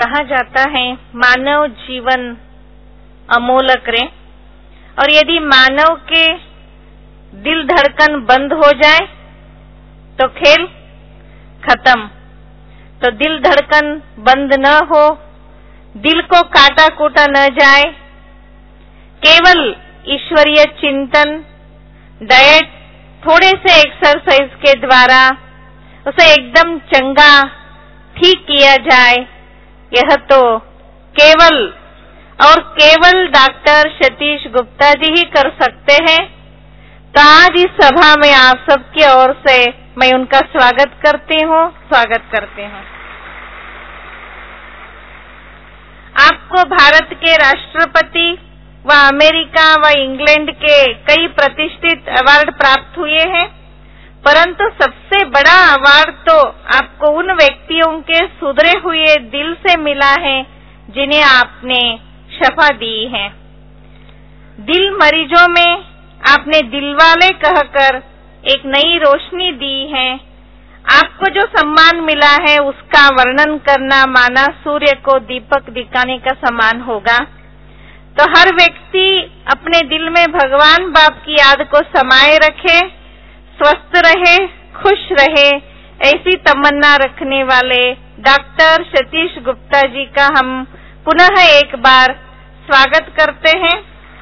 कहा जाता है मानव जीवन अमोलक रे, और यदि मानव के दिल धड़कन बंद हो जाए तो खेल खत्म। तो दिल धड़कन बंद न हो, दिल को काटा कूटा न जाए, केवल ईश्वरीय चिंतन, डाइट, थोड़े से एक्सरसाइज के द्वारा उसे एकदम चंगा ठीक किया जाए, यह तो केवल और केवल डॉक्टर सतीश गुप्ता जी ही कर सकते हैं। तो आज इस सभा में आप सबकी ओर से मैं उनका स्वागत करती हूँ। आपको भारत के राष्ट्रपति व अमेरिका व इंग्लैंड के कई प्रतिष्ठित अवार्ड प्राप्त हुए हैं, परंतु सबसे बड़ा अवार्ड तो आपको उन व्यक्तियों के सुधरे हुए दिल से मिला है जिन्हें आपने शफा दी है। दिल मरीजों में आपने दिलवाले कहकर एक नई रोशनी दी है। आपको जो सम्मान मिला है उसका वर्णन करना माना सूर्य को दीपक दिखाने का समान होगा। तो हर व्यक्ति अपने दिल में भगवान बाप की याद को समाये रखे, स्वस्थ रहे, खुश रहे, ऐसी तमन्ना रखने वाले डॉक्टर सतीश गुप्ता जी का हम पुनः एक बार स्वागत करते हैं।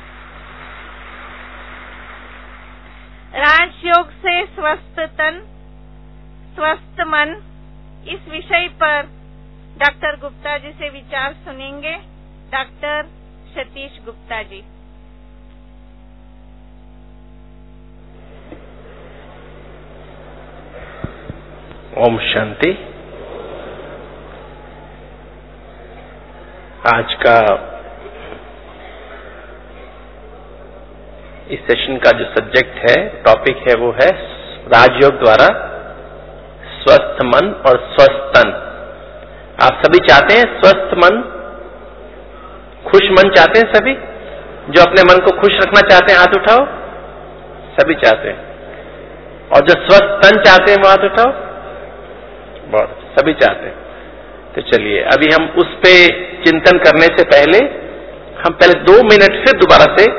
राजयोग से स्वस्थ तन, स्वस्थ मन, इस विषय पर डॉक्टर गुप्ता जी से विचार सुनेंगे। डॉक्टर सतीश गुप्ता जी। ओम शांति। आज का इस सेशन का जो सब्जेक्ट है, टॉपिक है, वो है राजयोग द्वारा स्वस्थ मन और स्वस्थ तन। आप सभी चाहते हैं स्वस्थ मन, खुश मन चाहते हैं सभी? जो अपने मन को खुश रखना चाहते हैं हाथ उठाओ। सभी चाहते हैं। और जो स्वस्थ तन चाहते हैं वो हाथ उठाओ। बहुत सभी चाहते हैं। तो चलिए अभी हम उस पे चिंतन करने से पहले हम पहले 2 मिनट फिर दोबारा से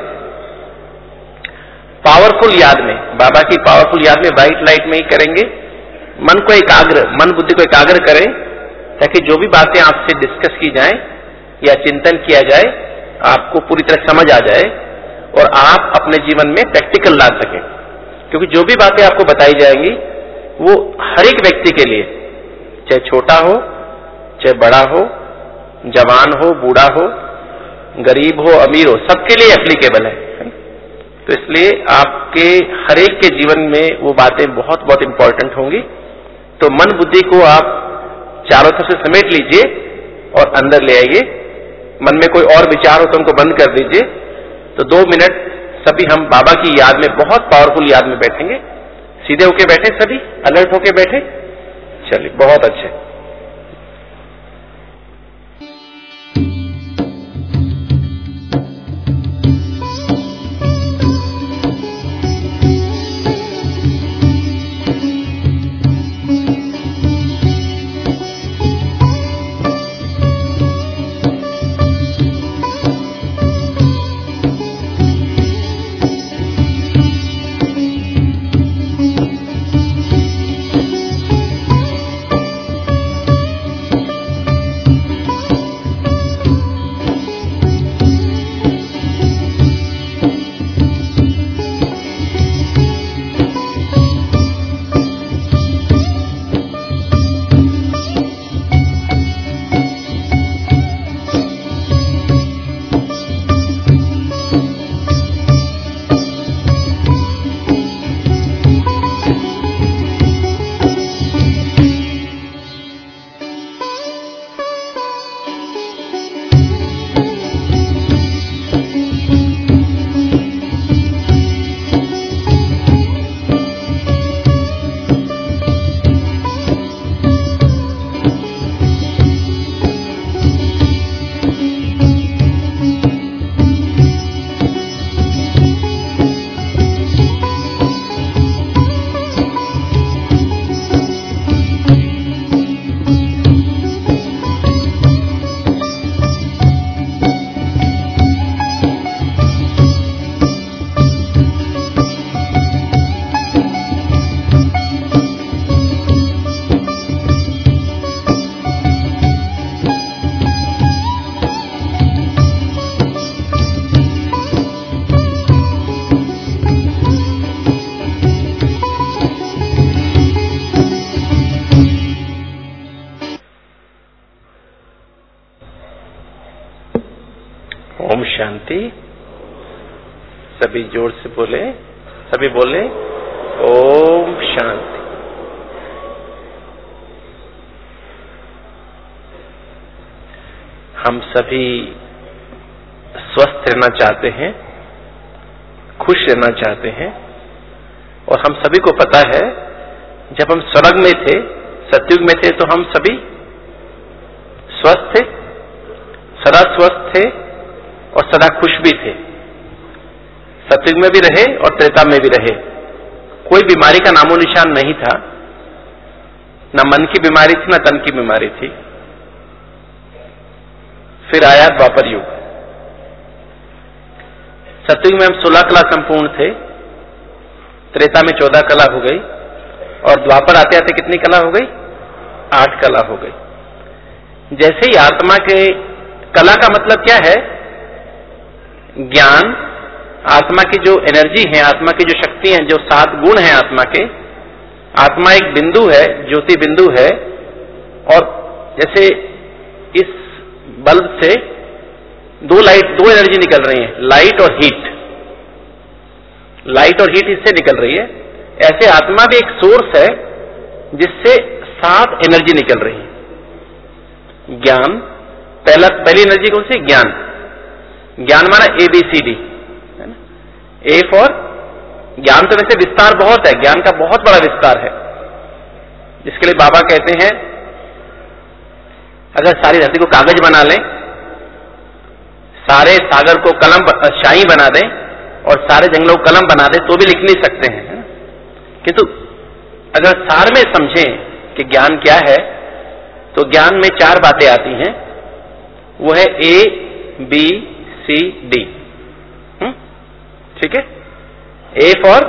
पावरफुल याद में, बाबा की पावरफुल याद में व्हाइट लाइट में ही करेंगे। मन को एकाग्र, मन बुद्धि को एकाग्र करें ताकि जो भी बातें आपसे डिस्कस की जाएं या चिंतन किया जाए आपको पूरी तरह समझ आ जाए और आप अपने जीवन में प्रैक्टिकल ला सकें। क्योंकि जो भी बातें आपको बताई जाएंगी वो हर एक व्यक्ति के लिए, चाहे छोटा हो, चाहे बड़ा हो, जवान हो, बूढ़ा हो, गरीब हो, अमीर हो, सबके लिए एप्लीकेबल है। तो इसलिए आपके हर एक के जीवन में वो बातें बहुत बहुत इंपॉर्टेंट होंगी। तो मन बुद्धि को आप चारों तरफ से समेट लीजिए और अंदर ले आइए। मन में कोई और विचार हो तो उनको बंद कर दीजिए। तो 2 मिनट सभी हम बाबा की याद में, बहुत पावरफुल याद में बैठेंगे। सीधे होके बैठे, सभी अलर्ट होके बैठे। चलिए, बहुत अच्छे। ओम शांति। सभी जोर से बोले, सभी बोले ओम शांति। हम सभी स्वस्थ रहना चाहते हैं, खुश रहना चाहते हैं, और हम सभी को पता है जब हम स्वर्ग में थे, सतयुग में थे, तो हम सभी स्वस्थ थे, सदा स्वस्थ थे और सदा खुश भी थे। सतयुग में भी रहे और त्रेता में भी रहे। कोई बीमारी का नामो निशान नहीं था, न मन की बीमारी थी, न तन की बीमारी थी। फिर आया द्वापर युग। सतयुग में हम 16 कला संपूर्ण थे, त्रेता में 14 कला हो गई, और द्वापर आते आते कितनी कला हो गई? 8 कला हो गई। जैसे ही आत्मा के कला का मतलब क्या है? ज्ञान, आत्मा की जो एनर्जी है, आत्मा की जो शक्ति है, जो 7 गुण है आत्मा के। आत्मा एक बिंदु है, ज्योति बिंदु है, और जैसे इस बल्ब से दो एनर्जी निकल रही है, लाइट और हीट। लाइट और हीट इससे निकल रही है, ऐसे आत्मा भी एक सोर्स है जिससे 7 एनर्जी निकल रही है। ज्ञान, पहली एनर्जी कौन सी? ज्ञान। ज्ञान माना ABCD, है ना? ए फॉर ज्ञान। तो वैसे विस्तार बहुत है, ज्ञान का बहुत बड़ा विस्तार है, जिसके लिए बाबा कहते हैं अगर सारी धरती को कागज बना लें, सारे सागर को कलम शाही बना दें, और सारे जंगलों को कलम बना दें, तो भी लिख नहीं सकते हैं। किंतु अगर सार में समझें कि ज्ञान क्या है, तो ज्ञान में 4 बातें आती हैं। वो है ABCD। ठीक है? ए फॉर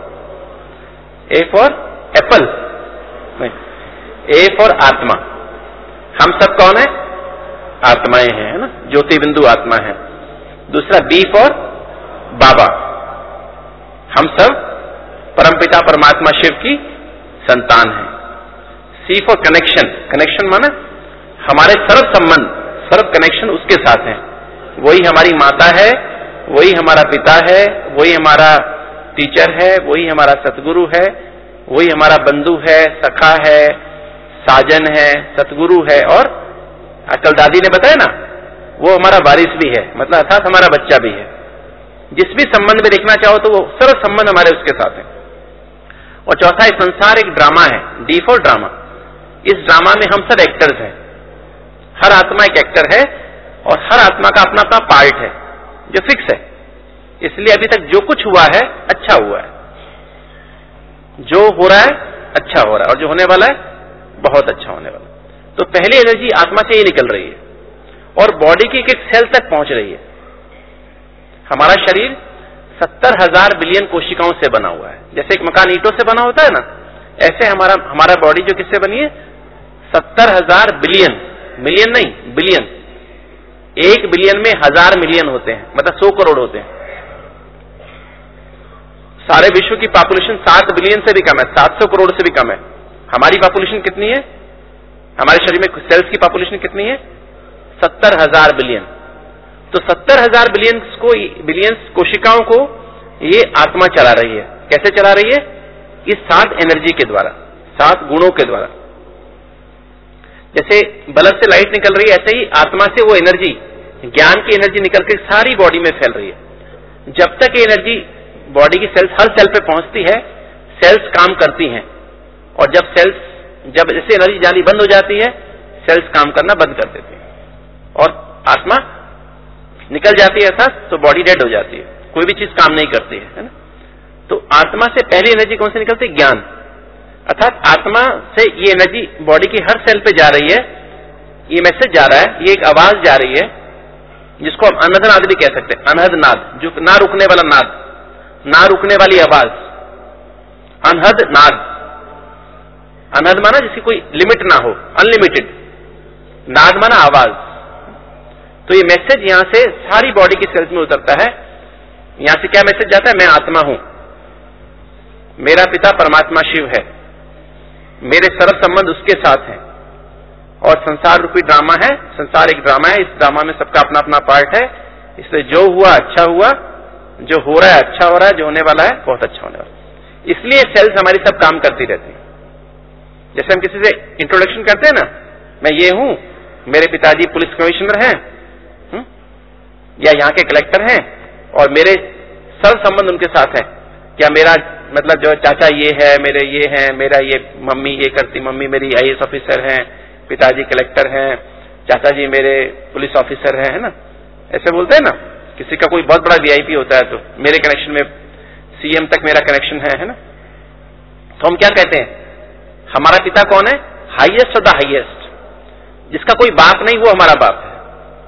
एप्पल, नहीं, ए फॉर आत्मा। हम सब कौन है? आत्माएं हैं, है ना? ज्योति बिंदु आत्मा है। दूसरा बी फॉर बाबा, हम सब परमपिता परमात्मा शिव की संतान हैं। सी फॉर कनेक्शन, कनेक्शन माना हमारे सर्व संबंध, सर्व कनेक्शन उसके साथ हैं। वही हमारी माता है, वही हमारा पिता है, वही हमारा टीचर है, वही हमारा सतगुरु है, वही हमारा बंधु है, सखा है, साजन है, सतगुरु है, और अकल दादी ने बताया ना, वो हमारा वारिस भी है, मतलब अर्थात हमारा बच्चा भी है। जिस भी संबंध में देखना चाहो तो वो सर्व संबंध हमारे उसके साथ है। और चौथा, इस संसार एक ड्रामा है, डी फॉर ड्रामा। इस ड्रामा में हम सब एक्टर्स हैं, हर आत्मा एक एक्टर है, और हर आत्मा का अपना अपना पार्ट है जो फिक्स है। इसलिए अभी तक जो कुछ हुआ है अच्छा हुआ है, जो हो रहा है अच्छा हो रहा है, और जो होने वाला है बहुत अच्छा होने वाला है। तो पहली एनर्जी आत्मा से ही निकल रही है और बॉडी की एक सेल तक पहुंच रही है। हमारा शरीर 70,000 बिलियन कोशिकाओं से बना हुआ है। जैसे एक मकान ईंटों से बना होता है ना, ऐसे हमारा बॉडी जो किससे बनी है? 70,000 बिलियन, मिलियन नहीं, बिलियन। 1 बिलियन में 1000 मिलियन होते हैं, मतलब 100 करोड़ होते हैं। सारे विश्व की पॉपुलेशन 7 बिलियन से भी कम है, 700 करोड़ से भी कम है। हमारी पॉपुलेशन कितनी है? हमारे शरीर में सेल्स की पॉपुलेशन कितनी है? 70,000 बिलियन। तो 70,000 बिलियंस कोशिकाओं को ये आत्मा चला रही है। कैसे चला रही है? इस 7 एनर्जी के द्वारा, 7 गुणों के द्वारा। जैसे बल्ब से लाइट निकल रही है, ऐसे ही आत्मा से वो एनर्जी, ज्ञान की एनर्जी निकल के सारी बॉडी में फैल रही है। जब तक ये एनर्जी बॉडी की सेल्स, हर सेल पे पहुंचती है, सेल्स काम करती हैं, और जब ऐसे एनर्जी जानी बंद हो जाती है, सेल्स काम करना बंद कर देती है और आत्मा निकल जाती है, अर्थात तो बॉडी डेड हो जाती है, कोई भी चीज काम नहीं करती है ना? तो आत्मा से पहली एनर्जी कौन सी निकलती है? ज्ञान। अर्थात आत्मा से ये एनर्जी बॉडी की हर सेल पे जा रही है, ये मैसेज जा रहा है, ये एक आवाज जा रही है, जिसको हम अनहद नाद भी कह सकते हैं। अनहद नाद, जो ना रुकने वाला नाद, ना रुकने वाली आवाज, अनहद नाद। अनहद माना जिसकी कोई लिमिट ना हो, अनलिमिटेड। नाद माना आवाज। तो ये मैसेज यहां से सारी बॉडी की सेल्स में उतरता है। यहां से क्या मैसेज जाता है? मैं आत्मा हूं, मेरा पिता परमात्मा शिव है, मेरे सर्व संबंध उसके साथ हैं, और संसार रूपी ड्रामा है। संसार एक ड्रामा है, इस ड्रामा में सबका अपना अपना पार्ट है। इसलिए जो हुआ अच्छा हुआ, जो हो रहा है अच्छा हो रहा है, जो होने वाला है बहुत अच्छा होने वाला है। इसलिए सेल्स हमारी सब काम करती रहती है। जैसे हम किसी से इंट्रोडक्शन करते हैं ना, मैं ये हूं, मेरे पिताजी पुलिस कमिश्नर हैं, या यहाँ के कलेक्टर हैं, और मेरे सर संबंध उनके साथ है। क्या मेरा मतलब जो चाचा ये है, मेरे ये हैं, मेरा ये मम्मी ये करती, मम्मी मेरी IAS ऑफिसर हैं, पिताजी कलेक्टर हैं, चाचा जी मेरे पुलिस ऑफिसर हैं, है ना, ऐसे बोलते हैं ना। किसी का कोई बहुत बड़ा VIP होता है तो मेरे कनेक्शन में CM तक मेरा कनेक्शन है ना। तो हम क्या कहते हैं, हमारा पिता कौन है? Highest of the highest. जिसका कोई बाप नहीं वो हमारा बाप है,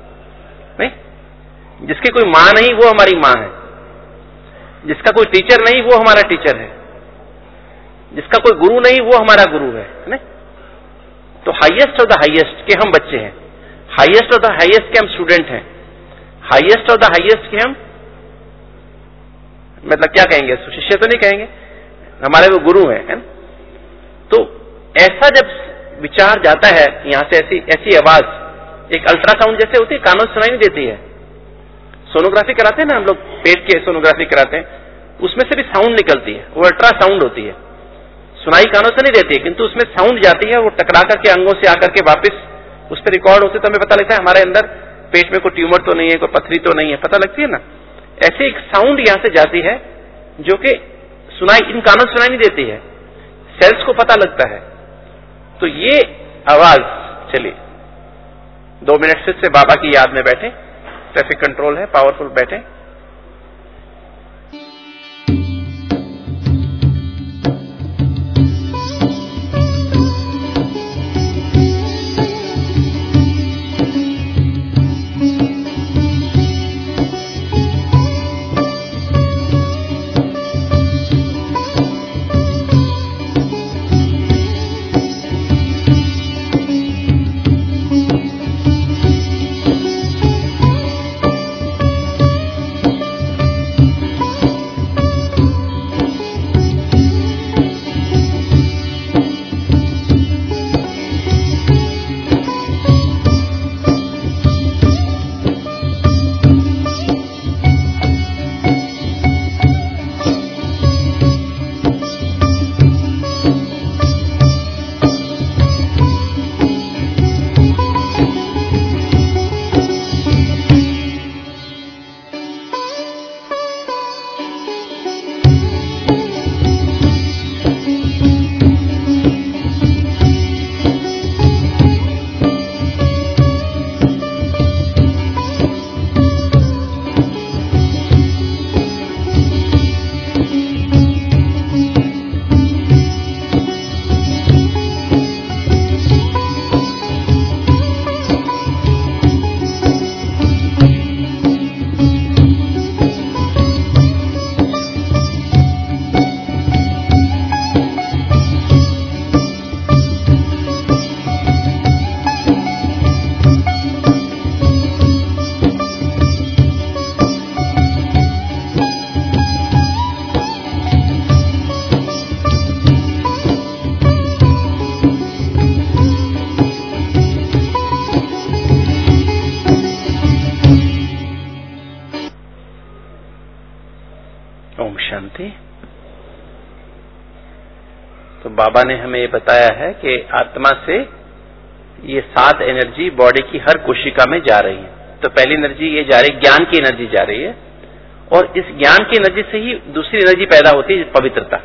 नहीं, जिसकी कोई मां नहीं वो हमारी मां है, जिसका कोई टीचर नहीं वो हमारा टीचर है, जिसका कोई गुरु नहीं वो हमारा गुरु है, नहीं? तो हाईएस्ट ऑफ द हाईएस्ट के हम बच्चे हैं, हाईएस्ट ऑफ द हाईएस्ट के हम स्टूडेंट हैं, हाईएस्ट ऑफ द हाईएस्ट के हम मतलब क्या कहेंगे, शिष्य तो नहीं कहेंगे, हमारे वो गुरु है ना? तो ऐसा जब विचार जाता है यहां से, ऐसी आवाज एक अल्ट्रासाउंड जैसे होती है, कानों से सुनाई नहीं देती है। सोनोग्राफी कराते हैं ना हम लोग, पेट की सोनोग्राफी कराते हैं, उसमें से भी साउंड निकलती है, वो अल्ट्रासाउंड होती है, सुनाई कानों से नहीं देती है, किंतु उसमें साउंड जाती है, वो टकरा करके अंगों से आकर के वापस उस पर रिकॉर्ड होती है, तो हमें पता लगता है हमारे अंदर पेट में कोई ट्यूमर तो नहीं है, कोई पथरी तो नहीं है, पता लगती है ना। ऐसे एक साउंड यहां से जाती है जो कि सुनाई, इन कानों से सुनाई नहीं देती है, सेल्स को पता लगता है। तो ये आवाज चलिए 2 मिनट फिर से बाबा की याद में बैठे, ट्रैफिक कंट्रोल है, पावरफुल बैठे। तो बाबा ने हमें ये बताया है कि आत्मा से ये 7 एनर्जी बॉडी की हर कोशिका में जा रही है। तो पहली एनर्जी ये जा रही है, ज्ञान की एनर्जी जा रही है, और इस ज्ञान की एनर्जी से ही दूसरी एनर्जी पैदा होती है, पवित्रता।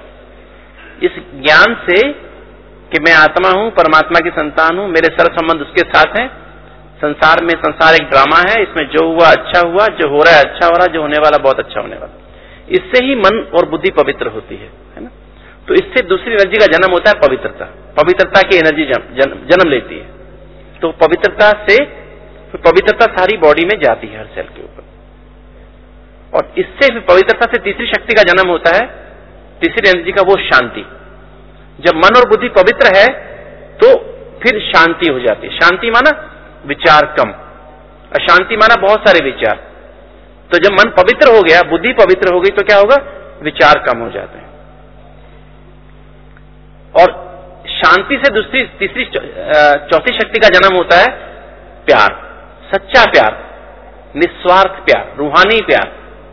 इस ज्ञान से कि मैं आत्मा हूं, परमात्मा की संतान हूं, मेरे सर संबंध उसके साथ हैं, संसार में, संसार एक ड्रामा है, इसमें जो हुआ अच्छा हुआ, जो हो रहा है अच्छा हो रहा है, जो होने वाला बहुत अच्छा होने वाला। इससे ही मन और बुद्धि पवित्र होती है ना। तो इससे दूसरी एनर्जी का जन्म होता है पवित्रता, पवित्रता की एनर्जी जन्म लेती है। तो पवित्रता से, पवित्रता सारी बॉडी में जाती है, हर सेल के ऊपर, और इससे पवित्रता से तीसरी शक्ति का जन्म होता है, तीसरी एनर्जी का, वो शांति। जब मन और बुद्धि पवित्र है तो फिर शांति हो जाती है। शांति माना विचार कम, अशांति माना बहुत सारे विचार। तो जब मन पवित्र हो गया, बुद्धि पवित्र हो गई, तो क्या होगा, विचार कम हो जाते हैं। और शांति से दूसरी, तीसरी, चौथी शक्ति का जन्म होता है प्यार, सच्चा प्यार। निस्वार्थ प्यार, रूहानी प्यार,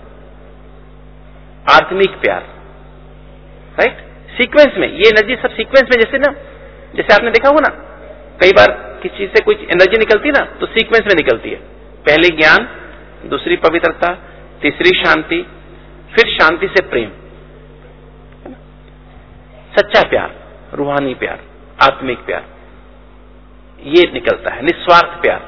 आत्मिक प्यार, राइट? सीक्वेंस में ये एनर्जी सब सीक्वेंस में, जैसे आपने देखा होगा ना, कई बार किसी चीज से कोई एनर्जी निकलती ना तो सीक्वेंस में निकलती है। पहले ज्ञान, दूसरी पवित्रता, तीसरी शांति, फिर शांति से प्रेम। सच्चा प्यार, रूहानी प्यार, आत्मिक प्यार, ये निकलता है, निस्वार्थ प्यार।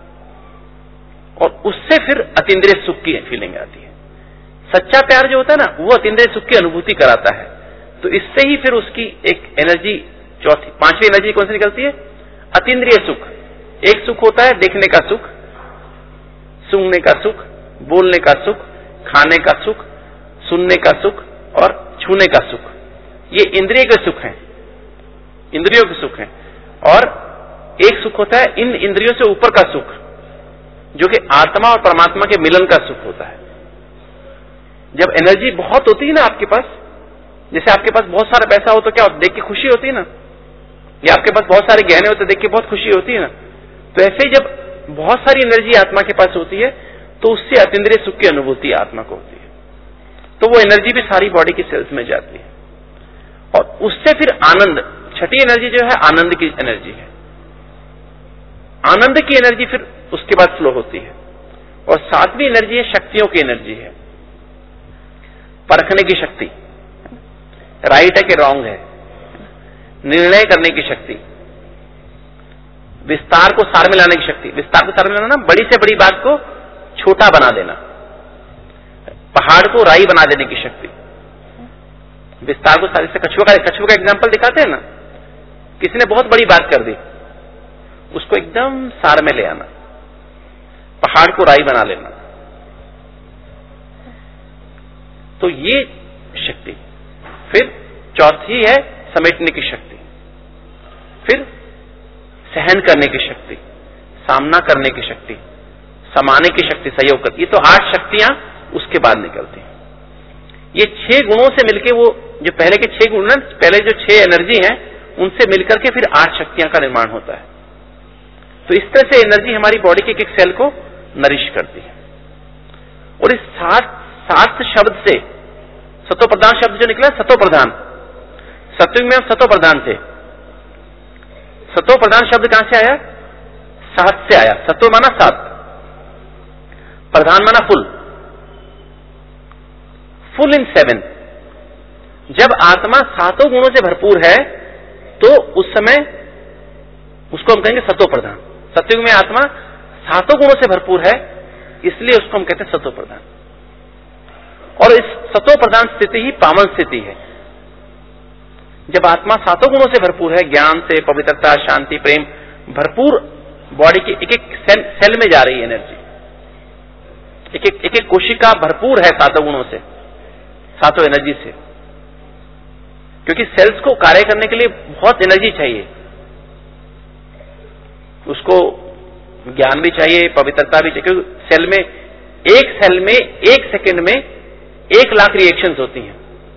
और उससे फिर अतीन्द्रिय सुख की फीलिंग आती है। सच्चा प्यार जो होता है ना, वो अतीन्द्रिय सुख की अनुभूति कराता है। तो इससे ही फिर उसकी एक एनर्जी, पांचवी एनर्जी कौन सी निकलती है? अतीन्द्रिय सुख। एक सुख होता है देखने का सुख, सूंघने का सुख, बोलने का सुख, खाने का सुख, सुनने का सुख और छूने का सुख। ये इंद्रिय के सुख हैं, इंद्रियों के सुख हैं। और एक सुख होता है इन इंद्रियों से ऊपर का सुख, जो कि आत्मा और परमात्मा के मिलन का सुख होता है। जब एनर्जी बहुत होती है ना आपके पास, जैसे आपके पास बहुत सारा पैसा हो तो क्या देख के खुशी होती है ना, या आपके पास बहुत सारे गहने हो तो देख के बहुत खुशी होती है ना। तो ऐसे ही जब बहुत सारी एनर्जी आत्मा के पास होती है तो उससे अतीन्द्रिय सुख की अनुभूति आत्मा को होती है। तो वो एनर्जी भी सारी बॉडी की सेल्स में जाती है और उससे फिर आनंद, छठी एनर्जी जो है आनंद की एनर्जी है। आनंद की एनर्जी फिर उसके बाद फ्लो होती है। और सातवीं एनर्जी है शक्तियों की एनर्जी है, परखने की शक्ति, राइट है कि रॉन्ग है, निर्णय करने की शक्ति, विस्तार को सार में लाने की शक्ति। विस्तार को सार में लाना, बड़ी से बड़ी बात को छोटा बना देना, पहाड़ को राई बना देने की शक्ति। विस्तार को सार से कछुआ का एग्जांपल दिखाते हैं ना, किसी ने बहुत बड़ी बात कर दी, उसको एकदम सार में ले आना, पहाड़ को राई बना लेना। तो ये शक्ति। फिर चौथी है समेटने की शक्ति, फिर सहन करने की शक्ति, सामना करने की शक्ति, समाने की शक्ति, सहयोग करती। ये तो 8 शक्तियां उसके बाद निकलती हैं। ये 6 गुणों से मिलके, वो जो पहले के 6 गुण, पहले जो 6 एनर्जी हैं उनसे मिलकर के फिर 8 शक्तियां का निर्माण होता है। तो इस तरह से एनर्जी हमारी बॉडी के एक सेल को नरिश करती है। और इस 7 शब्द से, सतो प्रधान शब्द जो निकला, सतो प्रधान, सत्युग में हम सतो प्रधान थे। सतो प्रधान शब्द कहां से आया? 7 से आया। सतो माना 7, प्रधान माना फुल, फुल इन 7। जब आत्मा 7 गुणों से भरपूर है तो उस समय उसको हम कहेंगे सतो प्रधान। सत्युग में आत्मा 7 गुणों से भरपूर है, इसलिए उसको हम कहते हैं सतो प्रधान। और इस सतो प्रधान स्थिति ही पावन स्थिति है। जब आत्मा 7 गुणों से भरपूर है, ज्ञान से, पवित्रता, शांति, प्रेम, भरपूर, बॉडी की एक एक सेल में जा रही है एनर्जी, एक एक कोशिका भरपूर है 7 गुणों से, 7 एनर्जी से। क्योंकि सेल्स को कार्य करने के लिए बहुत एनर्जी चाहिए, उसको ज्ञान भी चाहिए, पवित्रता भी चाहिए। क्योंकि सेल में, एक सेकंड में 1 लाख रिएक्शंस होती हैं।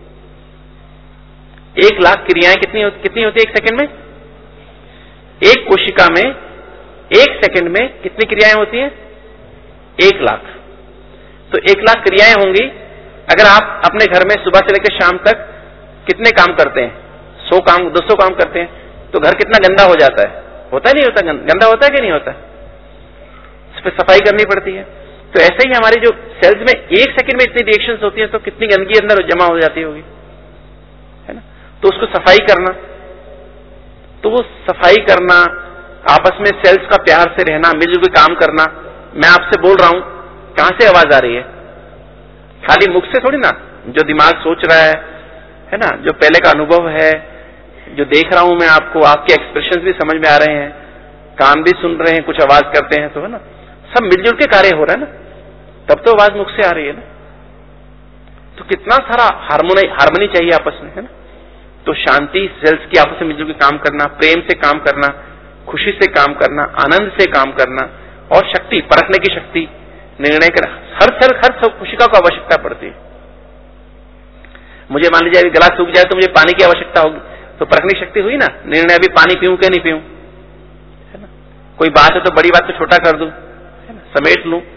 1 लाख क्रियाएं कितनी होती है 1 सेकंड में? एक कोशिका में 1 सेकंड में कितनी क्रियाएं होती हैं? 1 लाख। तो 1 लाख क्रियाएं होंगी। अगर आप अपने घर में सुबह से लेकर शाम तक कितने काम करते हैं? 100 काम, 200 काम करते हैं, तो घर कितना गंदा हो जाता है? होता है नहीं होता? गंदा होता है कि नहीं होता? इस पर सफाई करनी पड़ती है। तो ऐसे ही हमारी जो सेल्स में 1 सेकंड में इतनी रिएक्शंस होती हैं, तो कितनी गंदगी अंदर जमा हो जाती होगी, है ना? तो उसको सफाई करना, तो वो सफाई करना, आपस में सेल्स का प्यार से रहना, मिलजुल के काम करना। मैं आपसे बोल रहा हूं, कहां से आवाज आ रही है? खाली मुख से थोड़ी ना, जो दिमाग सोच रहा है ना, जो पहले का अनुभव है, जो देख रहा हूं मैं आपको, आपके एक्सप्रेशंस भी समझ में आ रहे हैं, कान भी सुन रहे हैं, कुछ आवाज करते हैं, तो है ना, सब मिलजुल के कार्य हो रहा है ना, तब तो आवाज मुख से आ रही है ना। तो कितना सारा हार्मनी चाहिए आपस में, है ना। तो शांति, सेल्स की आपस में मिलजुल के काम करना, प्रेम से काम करना, खुशी से काम करना, आनंद से काम करना, और शक्ति, परखने की शक्ति, निर्णय कर, हर सेल, हर कोशिका को आवश्यकता पड़ती है। मुझे मान लीजिए अभी गला सूख जाए तो मुझे पानी की आवश्यकता होगी, तो परखने की शक्ति हुई ना, निर्णय अभी पानी पीऊं कि नहीं पीऊं, है ना। कोई बात है तो बड़ी बात को छोटा कर दूं, है ना, समेट लूं,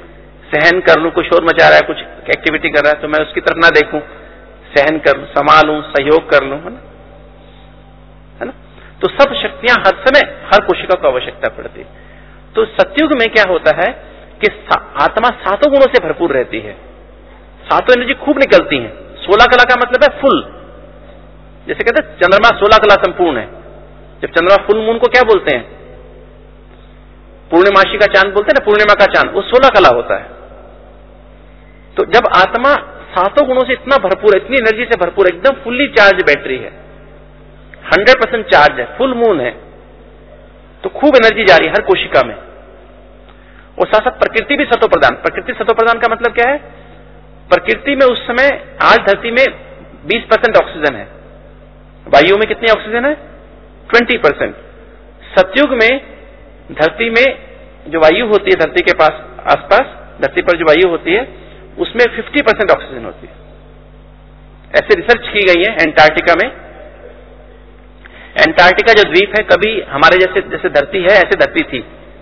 सहन कर लूं, कोई शोर मचा रहा है, कुछ एक्टिविटी कर रहा है तो मैं उसकी तरफ ना देखूं, सहन कर लूं, संभालूं, सहयोग कर लूं, है ना। तो सब शक्तियां हर समय हर कोशिका को आवश्यकता पड़ती है। तो सतयुग में क्या होता है कि आत्मा सातों गुणों से भरपूर रहती है, सातों एनर्जी खूब निकलती हैं। 16 कला का मतलब है फुल, जैसे कहते हैं चंद्रमा 16 कला संपूर्ण है। जब चंद्रमा फुल मून को क्या बोलते हैं, पूर्णिमासी का चांद बोलते हैं ना, पूर्णिमा का चांद, वो 16 कला होता है। तो जब आत्मा सातों गुणों से इतना भरपूर है, इतनी एनर्जी से भरपूर, एकदम फुल्ली चार्ज बैटरी है, 100% चार्ज है, फुल मून है, तो खूब एनर्जी जा रही है हर कोशिका में। और साथ साथ प्रकृति भी सतो प्रदान। प्रकृति सतो प्रदान का मतलब क्या है, प्रकृति में उस समय आज धरती में 20% ऑक्सीजन है, वायु में कितनी ऑक्सीजन है, 20%। सतयुग में धरती में जो वायु होती है, धरती के पास आसपास धरती पर जो वायु होती है उसमें 50% ऑक्सीजन होती है। ऐसे रिसर्च की गई है एंटार्क्टिका में। एंटार्क्टिका जो द्वीप है, कभी हमारे जैसे धरती है ऐसे धरती थी।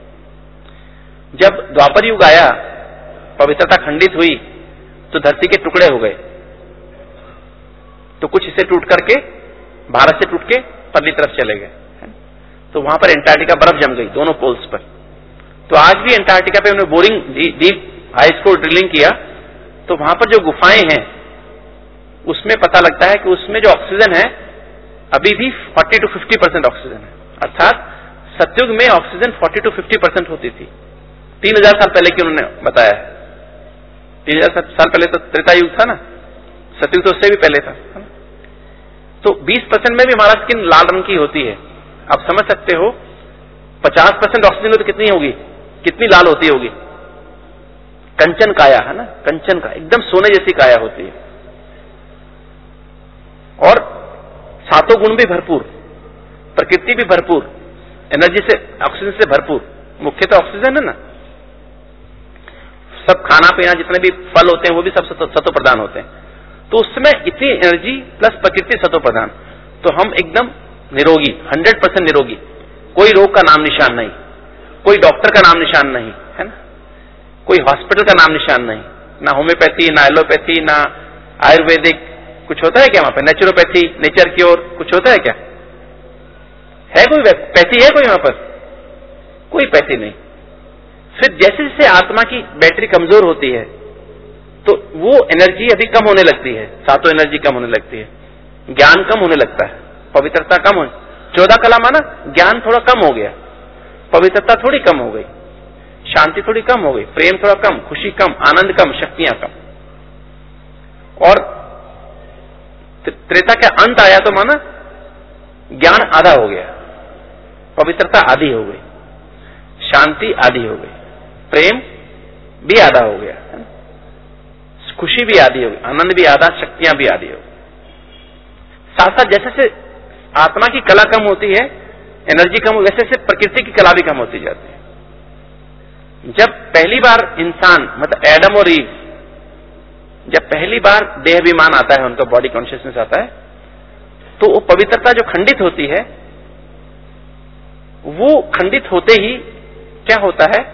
जब द्वापर युग आया, पवित्रता खंडित हुई, तो धरती के टुकड़े हो गए। तो कुछ इसे टूट करके, भारत से टूट के परली तरफ चले गए, तो वहां पर एंटार्क्टिका बर्फ जम गई दोनों पोल्स पर। तो आज भी एंटार्क्टिका पे उन्होंने बोरिंग डीप आइस को ड्रिलिंग किया, तो वहां पर जो गुफाएं हैं उसमें पता लगता है कि उसमें जो ऑक्सीजन है अभी भी 40 to 50% ऑक्सीजन है। अर्थात सतयुग में ऑक्सीजन 40 to 50% होती थी। 3000 साल पहले की उन्होंने बताया है। 3000 साल पहले तो त्रेता युग था ना, सतयुग तो उससे भी पहले था। तो 20% में भी हमारा स्किन लाल रंग की होती है। आप समझ सकते हो 50% ऑक्सीजन हो तो कितनी होगी, कितनी लाल होती होगी। कंचन काया है ना, कंचन का एकदम सोने जैसी काया होती है। और सातों गुण भी भरपूर, प्रकृति भी भरपूर, एनर्जी से, ऑक्सीजन से भरपूर। मुख्य तो ऑक्सीजन है ना। सब खाना पीना जितने भी फल होते हैं वो भी सब सतो प्रदान होते हैं। तो उसमें इतनी एनर्जी प्लस प्रकृति सतो प्रदान, तो हम एकदम निरोगी, 100% निरोगी। कोई रोग का नाम निशान नहीं, कोई डॉक्टर का नाम निशान नहीं, है ना, कोई हॉस्पिटल का नाम निशान नहीं, ना होम्योपैथी, ना एलोपैथी, ना आयुर्वेदिक। कुछ होता है क्या वहां पे, नेचुरोपैथी, नेचर क्योर, कुछ होता है क्या, है कोई पैथी है कोई वहां पर, कोई पैथी नहीं। फिर जैसे जैसे आत्मा की बैटरी कमजोर होती है तो वो एनर्जी अभी कम होने लगती है, सातों एनर्जी कम होने लगती है, ज्ञान कम होने लगता है, पवित्रता कम हो। 14 कला माना ज्ञान थोड़ा कम हो गया, पवित्रता थोड़ी कम हो गई, शांति थोड़ी कम हो गई, प्रेम थोड़ा कम, खुशी कम, आनंद कम, शक्तियां कम। और त्रेता का अंत आया तो माना ज्ञान आधा हो गया, पवित्रता आधी हो गई, शांति आधी हो गई, प्रेम भी आधा हो गया, खुशी भी आधी हो गई, आनंद भी आधा, शक्तियां भी आधी हो गई। साथ साथ जैसे जैसे आत्मा की कला कम होती है, एनर्जी कम, वैसे वैसे प्रकृति की कला भी कम होती जाती है। जब पहली बार इंसान, मतलब एडम और ईव, जब पहली बार देह अभिमान आता है, उनका बॉडी कॉन्शियसनेस आता है, तो वो पवित्रता जो खंडित होती है, वो खंडित होते ही क्या होता है,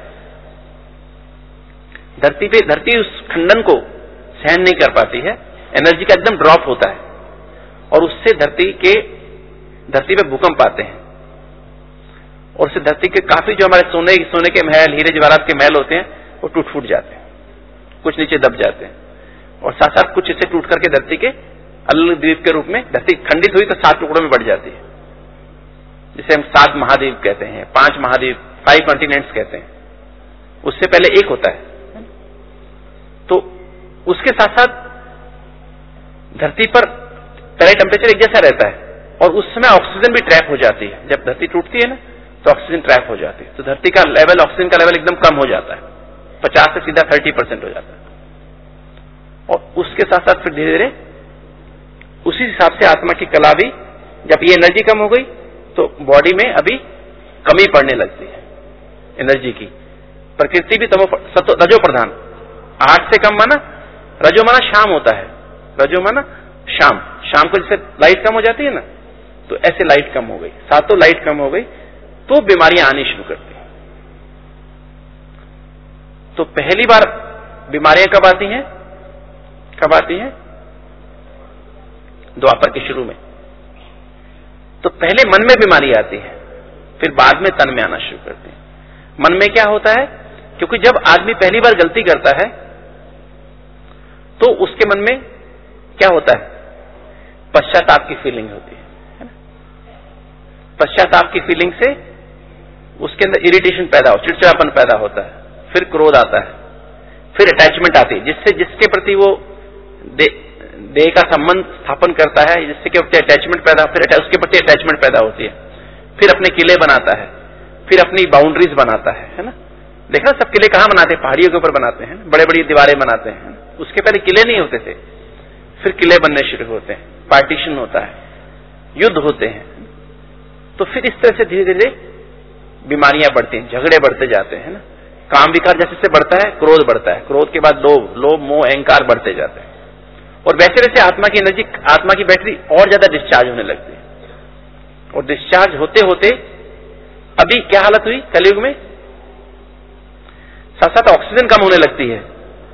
धरती उस खंडन को सहन नहीं कर पाती है, एनर्जी का एकदम ड्रॉप होता है, और उससे धरती पे भूकंप आते हैं, और उससे धरती के काफी जो हमारे सोने के महल, हीरे जवाहरात के महल होते हैं, वो टूट फूट जाते हैं, कुछ नीचे दब जाते हैं, और साथ साथ कुछ इसे टूट करके धरती के अलग द्वीप के रूप में, धरती खंडित हुई तो 7 टुकड़ों में बढ़ जाती है, जिसे हम 7 महाद्वीप कहते हैं, 5 महाद्वीप, 5 कॉन्टिनेंट्स कहते हैं। उससे पहले एक होता है। तो उसके साथ साथ धरती पर तय टेम्परेचर एक जैसा रहता है, और उस समय ऑक्सीजन भी ट्रैप हो जाती है। जब धरती टूटती है ना, तो ऑक्सीजन ट्रैप हो जाती है, तो धरती का लेवल, ऑक्सीजन का लेवल एकदम कम हो जाता है, 50 से सीधा 30% हो जाता है। और उसके साथ साथ फिर धीरे धीरे उसी हिसाब से आत्मा की कला भी, जब ये एनर्जी कम हो गई तो बॉडी में अभी कमी पड़ने लगती है एनर्जी की। प्रकृति भी रजो प्रधान, 8 से कम माना, रजो माना शाम होता है, रजो माना शाम को जैसे लाइट कम हो जाती है ना, तो ऐसे लाइट कम हो गई, सातों लाइट कम हो गई, तो बीमारियां आनी शुरू करती हैं। तो पहली बार बीमारियां कब आती हैं? कब आती हैं? द्वापर के शुरू में। तो पहले मन में बीमारी आती है, फिर बाद में तन में आना शुरू करती है। मन में क्या होता है? क्योंकि जब आदमी पहली बार गलती करता है तो उसके मन में क्या होता है? पश्चाताप की फीलिंग होती है ना? पश्चाताप की फीलिंग से उसके अंदर इरिटेशन पैदा हो, चिड़चिड़ापन पैदा होता है, फिर क्रोध आता है, फिर अटैचमेंट आती है, जिससे जिसके प्रति वो देह का संबंध स्थापन करता है, जिससे के प्रति अटैचमेंट पैदा, फिर उसके प्रति अटैचमेंट पैदा होती है, फिर अपने किले बनाता है, फिर अपनी बाउंड्रीज बनाता है ना? देखा सब किले कहां बनाते हैं? पहाड़ियों के ऊपर बनाते हैं, बड़े बड़ी दीवारें बनाते हैं। उसके पहले किले नहीं होते थे, फिर किले बनने शुरू होते हैं, पार्टीशन होता है, युद्ध होते हैं। तो फिर इस तरह से धीरे धीरे बीमारियां बढ़ती हैं, झगड़े बढ़ते जाते हैं ना? काम विकार जैसे से बढ़ता है, क्रोध बढ़ता है, क्रोध के बाद लोभ, लोभ मोह अहंकार बढ़ते जाते हैं, और वैसे वैसे आत्मा की एनर्जी, आत्मा की बैटरी और ज्यादा डिस्चार्ज होने लगती है। और डिस्चार्ज होते होते अभी क्या हालत हुई कलयुग में? साथ साथ ऑक्सीजन कम होने लगती है,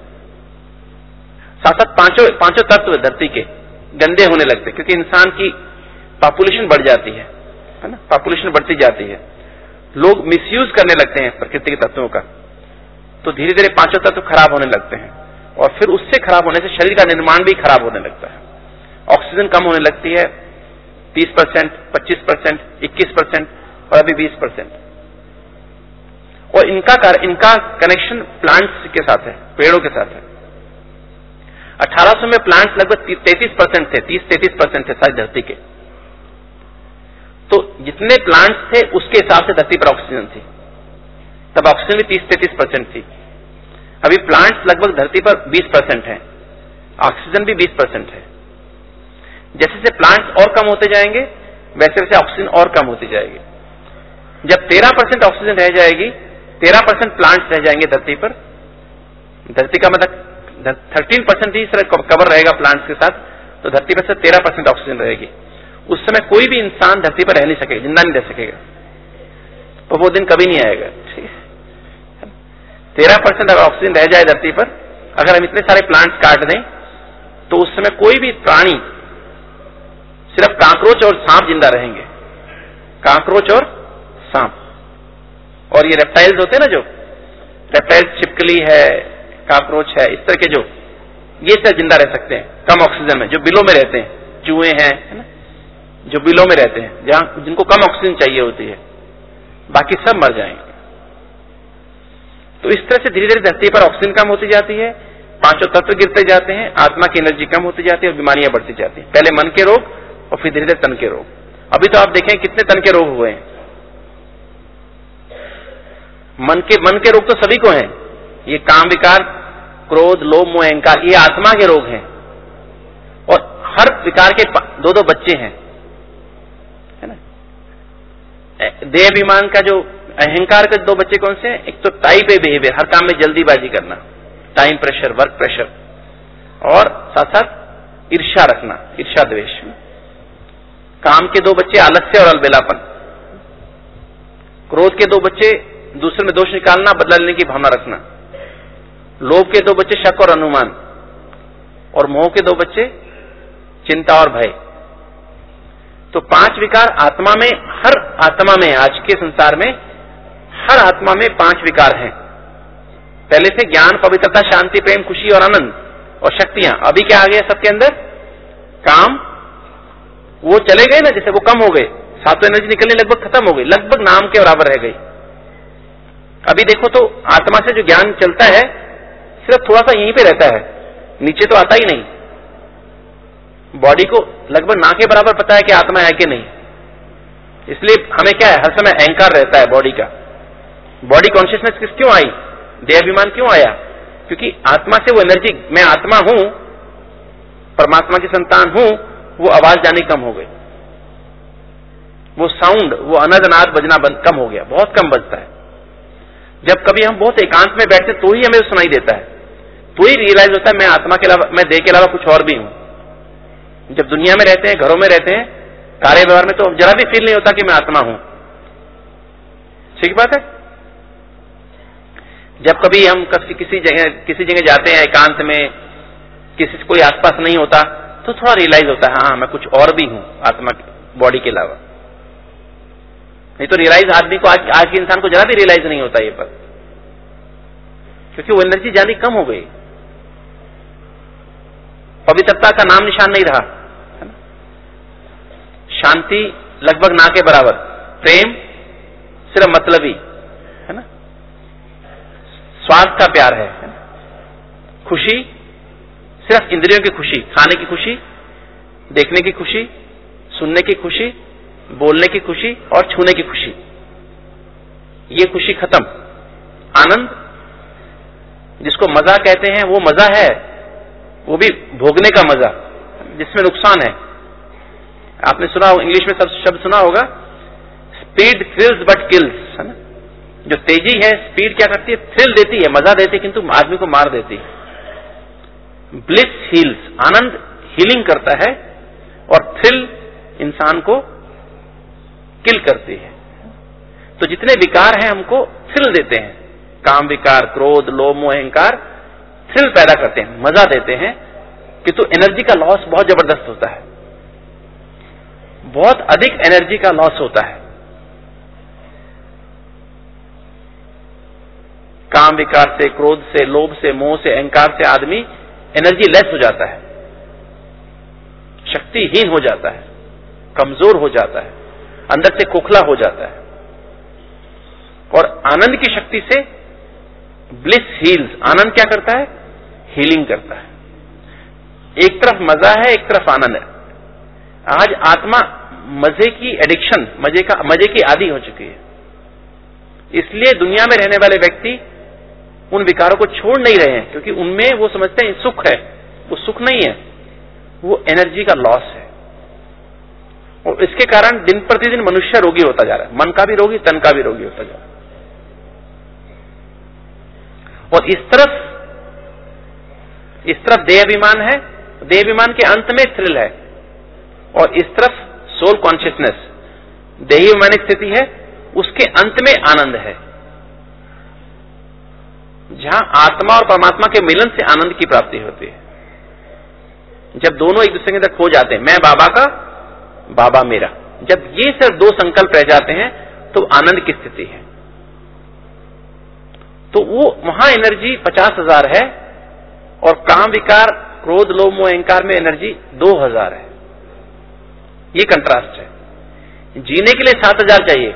साथ साथ पांचों तत्व धरती के गंदे होने लगते, क्योंकि इंसान की पॉपुलेशन बढ़ जाती है ना? पॉपुलेशन बढ़ती जाती है, लोग मिसयूज करने लगते हैं प्रकृति के तत्वों का, तो धीरे धीरे पांचों तत्व खराब होने लगते हैं, और फिर उससे खराब होने से शरीर का निर्माण भी खराब होने लगता है। ऑक्सीजन कम होने लगती है 30%, 25%, 21% और अभी 20%। और इनका कनेक्शन प्लांट्स के साथ है, पेड़ों के साथ है। 1800 में प्लांट्स लगभग 33% थे, 30-33% थे सारी धरती के। तो जितने प्लांट्स थे उसके हिसाब से धरती पर ऑक्सीजन थी, तब ऑक्सीजन भी 30-33% थी। अभी प्लांट्स लगभग धरती पर 20% है, ऑक्सीजन भी 20% है। जैसे जैसे प्लांट्स और कम होते जाएंगे वैसे वैसे ऑक्सीजन और कम होती जाएगी। जब 13% ऑक्सीजन रह जाएगी, 13% प्लांट्स रह जाएंगे धरती पर, धरती का मतलब 13% ही कवर रहेगा प्लांट्स के साथ, तो धरती पर से 13% ऑक्सीजन रहेगी। उस समय कोई भी इंसान धरती पर रह नहीं सकेगा, जिंदा नहीं रह सकेगा, तो वो दिन कभी नहीं आएगा। 13% अगर ऑक्सीजन रह जाए धरती पर, अगर हम इतने सारे प्लांट्स काट दें, तो उस समय कोई भी प्राणी, सिर्फ काकरोच और सांप जिंदा रहेंगे, काकरोच और सांप। और ये रेप्टाइल्स होते हैं ना, जो रेप्टाइल्स, छिपकली है, काकरोच है, इस तरह के जो ये सब जिंदा रह सकते हैं कम ऑक्सीजन में, जो बिलों में रहते हैं, चूहे हैं, है ना, जो बिलों में रहते हैं, जहां जिनको कम ऑक्सीजन चाहिए होती है, बाकी सब मर जाएंगे। तो इस तरह से धीरे धीरे धरती पर ऑक्सीजन कम होती जाती है, पांचों तत्व गिरते जाते हैं, आत्मा की एनर्जी कम होती जाती है और बीमारियां बढ़ती जाती हैं। पहले मन के रोग और फिर धीरे धीरे तन के रोग। अभी तो आप देखें कितने तन के रोग हुए हैं। मन के रोग तो सभी को हैं, ये काम विकार, क्रोध, लोभ, मोह, अहंकार, ये आत्मा के रोग हैं। और हर विकार के 2-2 बच्चे हैं, है ना। देहाभिमान का जो अहंकार के 2 बच्चे कौन से हैं? एक तो टाइप ए बिहेवियर, हर काम में जल्दीबाजी करना, टाइम प्रेशर, वर्क प्रेशर, और साथ साथ ईर्ष्या रखना, ईर्ष्या द्वेष। काम के 2 बच्चे आलस्य और अलबेलापन। क्रोध के 2 बच्चे दूसरे में दोष निकालना, बदला लेने की भावना रखना। लोभ के 2 बच्चे शक और अनुमान, और मोह के 2 बच्चे चिंता और भय। तो 5 विकार आत्मा में, हर आत्मा में, आज के संसार में हर आत्मा में 5 विकार हैं। पहले से ज्ञान, पवित्रता, शांति, प्रेम, खुशी और आनंद और शक्तियां। अभी क्या आ गया सबके अंदर? काम। वो चले गए ना, जैसे वो कम हो गए, सातों एनर्जी निकलने लगभग खत्म हो गई, लगभग नाम के बराबर रह गई। अभी देखो तो आत्मा से जो ज्ञान चलता है सिर्फ थोड़ा सा यहीं पे रहता है, नीचे तो आता ही नहीं। बॉडी को लगभग ना के बराबर पता है कि आत्मा है कि नहीं, इसलिए हमें क्या है, हर समय अहंकार रहता है बॉडी का। बॉडी कॉन्शियसनेस क्यों आई? देहाभिमान क्यों आया? क्योंकि आत्मा से वो एनर्जी, मैं आत्मा हूं, परमात्मा की संतान हूं, वो आवाज जानी कम हो गई, वो साउंड, वो अनद बजना कम हो गया, बहुत कम बजता है। जब कभी हम बहुत एकांत में बैठते तो ही हमें सुनाई देता है, तो ही रियलाइज होता है मैं आत्मा के अलावा, मैं देह के अलावा कुछ और भी हूं। जब दुनिया में रहते हैं, घरों में रहते हैं, कार्य व्यवहार में, तो जरा भी फील नहीं होता कि मैं आत्मा हूं। ठीक बात है। जब कभी हम किसी जगह जाते हैं एकांत में, किसी कोई आसपास नहीं होता, तो थोड़ा रियलाइज होता है हाँ मैं कुछ और भी हूं आत्मा बॉडी के अलावा। नहीं तो रियलाइज आदमी को आज के इंसान को जरा भी रियलाइज नहीं होता ये पर, क्योंकि वो एनर्जी ज्यादा कम हो गई, पवित्रता का नाम निशान नहीं रहा, है ना? शांति लगभग ना के बराबर, प्रेम सिर्फ मतलबी, है ना? स्वार्थ का प्यार है ना? खुशी सिर्फ इंद्रियों की खुशी, खाने की खुशी, देखने की खुशी, सुनने की खुशी, बोलने की खुशी और छूने की खुशी, ये खुशी खत्म। आनंद जिसको मजा कहते हैं वो मजा है, वो भी भोगने का मजा जिसमें नुकसान है। आपने सुना हो, इंग्लिश में शब्द सुना होगा, स्पीड थ्रिल्स बट किल्स, है ना? जो तेजी है, स्पीड क्या करती है? थ्रिल देती है, मजा देती है, किंतु आदमी को मार देती है। ब्लिस हील्स, आनंद हीलिंग करता है और थ्रिल इंसान को किल करती है। तो जितने विकार हैं हमको थ्रिल देते हैं, काम विकार, क्रोध, लोभ, मोह, अहंकार थ्रिल पैदा करते हैं, मजा देते हैं, किंतु एनर्जी का लॉस बहुत जबरदस्त होता है, बहुत अधिक एनर्जी का लॉस होता है। काम विकार से, क्रोध से, लोभ से, मोह से, अहंकार से आदमी एनर्जी लेस हो जाता है, शक्तिहीन हो जाता है, कमजोर हो जाता है, अंदर से खोखला हो जाता है। और आनंद की शक्ति से ब्लिस हील्स, आनंद क्या करता है? हीलिंग करता है। एक तरफ मजा है, एक तरफ आनंद है। आज आत्मा मजे की एडिक्शन, मजे की आदी हो चुकी है, इसलिए दुनिया में रहने वाले व्यक्ति उन विकारों को छोड़ नहीं रहे हैं, क्योंकि उनमें वो समझते हैं सुख है, वो सुख नहीं है, वो एनर्जी का लॉस है। और इसके कारण दिन प्रतिदिन मनुष्य रोगी होता जा रहा है, मन का भी रोगी, तन का भी रोगी होता जा रहा है। और इस तरफ देह अभिमान है, देह अभिमान के अंत में थ्रिल है, और इस तरफ सोल कॉन्शियसनेस, देही अभिमानिक स्थिति है, उसके अंत में आनंद है, जहां आत्मा और परमात्मा के मिलन से आनंद की प्राप्ति होती है। जब दोनों एक दूसरे के अंदर खो जाते हैं, मैं बाबा का, बाबा मेरा, जब ये सिर्फ दो संकल्प रह जाते हैं तो आनंद की स्थिति है। तो वो वहां एनर्जी 50,000 है, और काम विकार, क्रोध, लोभ, मोह, अहंकार में एनर्जी 2,000 है। ये कंट्रास्ट है। जीने के लिए 7,000 चाहिए।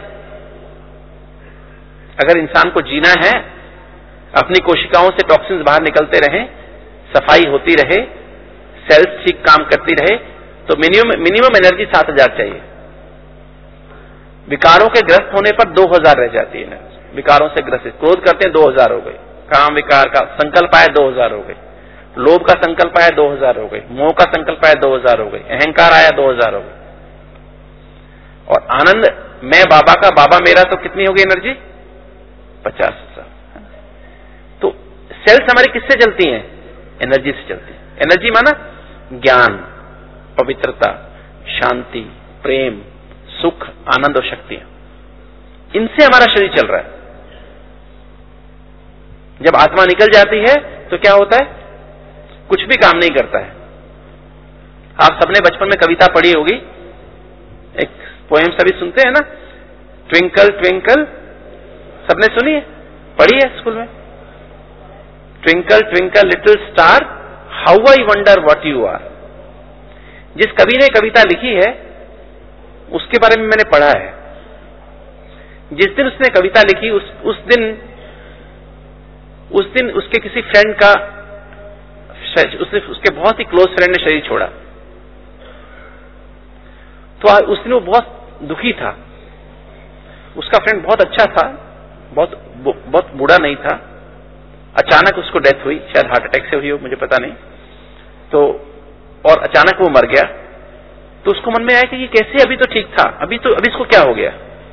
अगर इंसान को जीना है, अपनी कोशिकाओं से टॉक्सिन्स बाहर निकलते रहें, सफाई होती रहे, सेल्स ठीक काम करती रहे, तो मिनिमम एनर्जी 7,000 चाहिए। विकारों के ग्रस्त होने पर 2,000 रह जाती है एनर्जी। विकारों से ग्रसित, क्रोध करते हैं 2,000 हो गई, काम विकार का संकल्प आया 2,000 हो गई, लोभ का संकल्प आया 2,000 हो गई, मोह का संकल्प आया 2,000 हो गई, अहंकार आया 2,000 हो गई, और आनंद, मैं बाबा का, बाबा मेरा, तो कितनी होगी एनर्जी? 50,000। तो सेल्स हमारी किससे चलती हैं? एनर्जी से चलती है। एनर्जी माना ज्ञान, पवित्रता, शांति, प्रेम, सुख, आनंद और शक्तियां, इनसे हमारा शरीर चल रहा है। जब आत्मा निकल जाती है तो क्या होता है? कुछ भी काम नहीं करता है। आप सबने बचपन में कविता पढ़ी होगी, एक पोएम सभी सुनते हैं ना, ट्विंकल ट्विंकल, सबने सुनी है, पढ़ी है स्कूल में? Twinkle twinkle little star, how I wonder what you are. जिस कवि ने कविता लिखी है उसके बारे में मैंने पढ़ा है। जिस दिन उसने कविता लिखी उस दिन उसके किसी फ्रेंड का, उसके बहुत ही क्लोज फ्रेंड ने शरीर छोड़ा, तो उस दिन वो बहुत दुखी था। उसका फ्रेंड बहुत अच्छा था, बहुत बूढ़ा नहीं था, अचानक उसको डेथ हुई, शायद हार्ट अटैक से हुई हो, मुझे पता नहीं, तो और अचानक वो मर गया। तो उसको मन में आया कि ये कैसे, अभी तो ठीक था, अभी इसको क्या हो गया?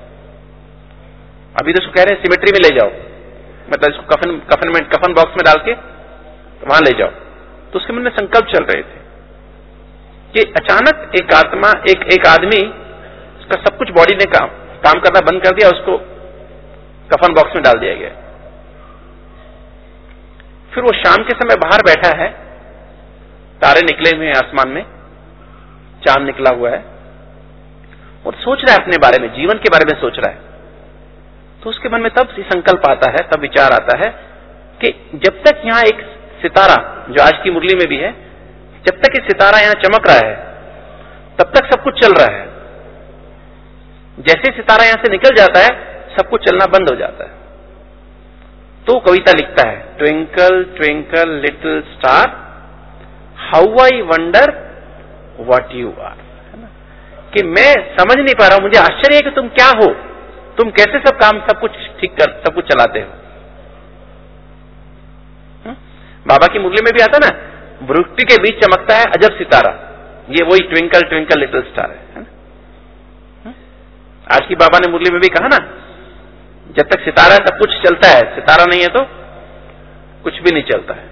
अभी तो इसको कह रहे हैं सिमेट्री में ले जाओ, मतलब इसको कफन बॉक्स में डाल के वहां ले जाओ। तो उसके मन में संकल्प चल रहे थे कि अचानक एक आत्मा, एक आदमी, उसका सब कुछ बॉडी ने काम करना बंद कर दिया, उसको कफन बॉक्स में डाल दिया गया। फिर वो शाम के समय बाहर बैठा है, तारे निकले हुए हैं आसमान में, चांद निकला हुआ है, और सोच रहा है अपने बारे में, जीवन के बारे में सोच रहा है। तो उसके मन में तब संकल्प आता है, तब विचार आता है कि जब तक यहां एक सितारा, जो आज की मुरली में भी है, जब तक ये सितारा यहां चमक रहा है तब तक सब कुछ चल रहा है। जैसे सितारा यहां से निकल जाता है सब कुछ चलना बंद हो जाता है। तो कविता लिखता है, twinkle twinkle little star how I wonder what you are, है ना, कि मैं समझ नहीं पा रहा हूं, मुझे आश्चर्य है कि तुम क्या हो, तुम कैसे सब काम, सब कुछ ठीक कर, सब कुछ चलाते हो। बाबा की मुरली में भी आता ना, भ्रुकुटी के बीच चमकता है अजब सितारा, ये वही ट्विंकल ट्विंकल लिटिल स्टार है ना। आज की बाबा ने मुरली में भी कहा ना, जब तक सितारा है सब कुछ चलता है, सितारा नहीं है तो कुछ भी नहीं चलता है।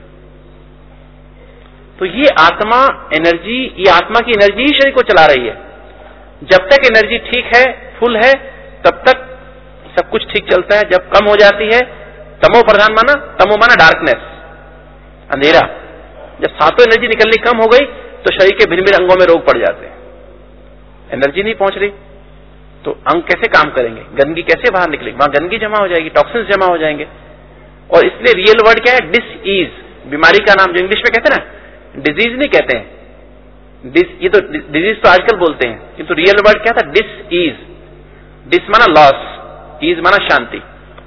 तो ये आत्मा एनर्जी, ये आत्मा की एनर्जी ही शरीर को चला रही है। जब तक एनर्जी ठीक है, फुल है, तब तक सब कुछ ठीक चलता है। जब कम हो जाती है, तमो प्रधान माना, तमो माना डार्कनेस, अंधेरा, जब सातों एनर्जी निकलनी कम हो गई तो शरीर के भिन्न भिन्न अंगों में रोग पड़ जाते हैं। एनर्जी नहीं पहुंच रही तो अंग कैसे काम करेंगे, गंदगी कैसे बाहर निकलेगी, वहां गंदगी जमा हो जाएगी, टॉक्सिन्स जमा हो जाएंगे। और इसलिए रियल वर्ड क्या है, डिसईज, बीमारी का नाम, जो इंग्लिश में कहते हैं ना, डिजीज नहीं कहते हैं, ये तो डिजीज तो आजकल बोलते हैं, किंतु रियल वर्ड क्या था, डिसईज। डिस माना लॉस, ईज माना शांति,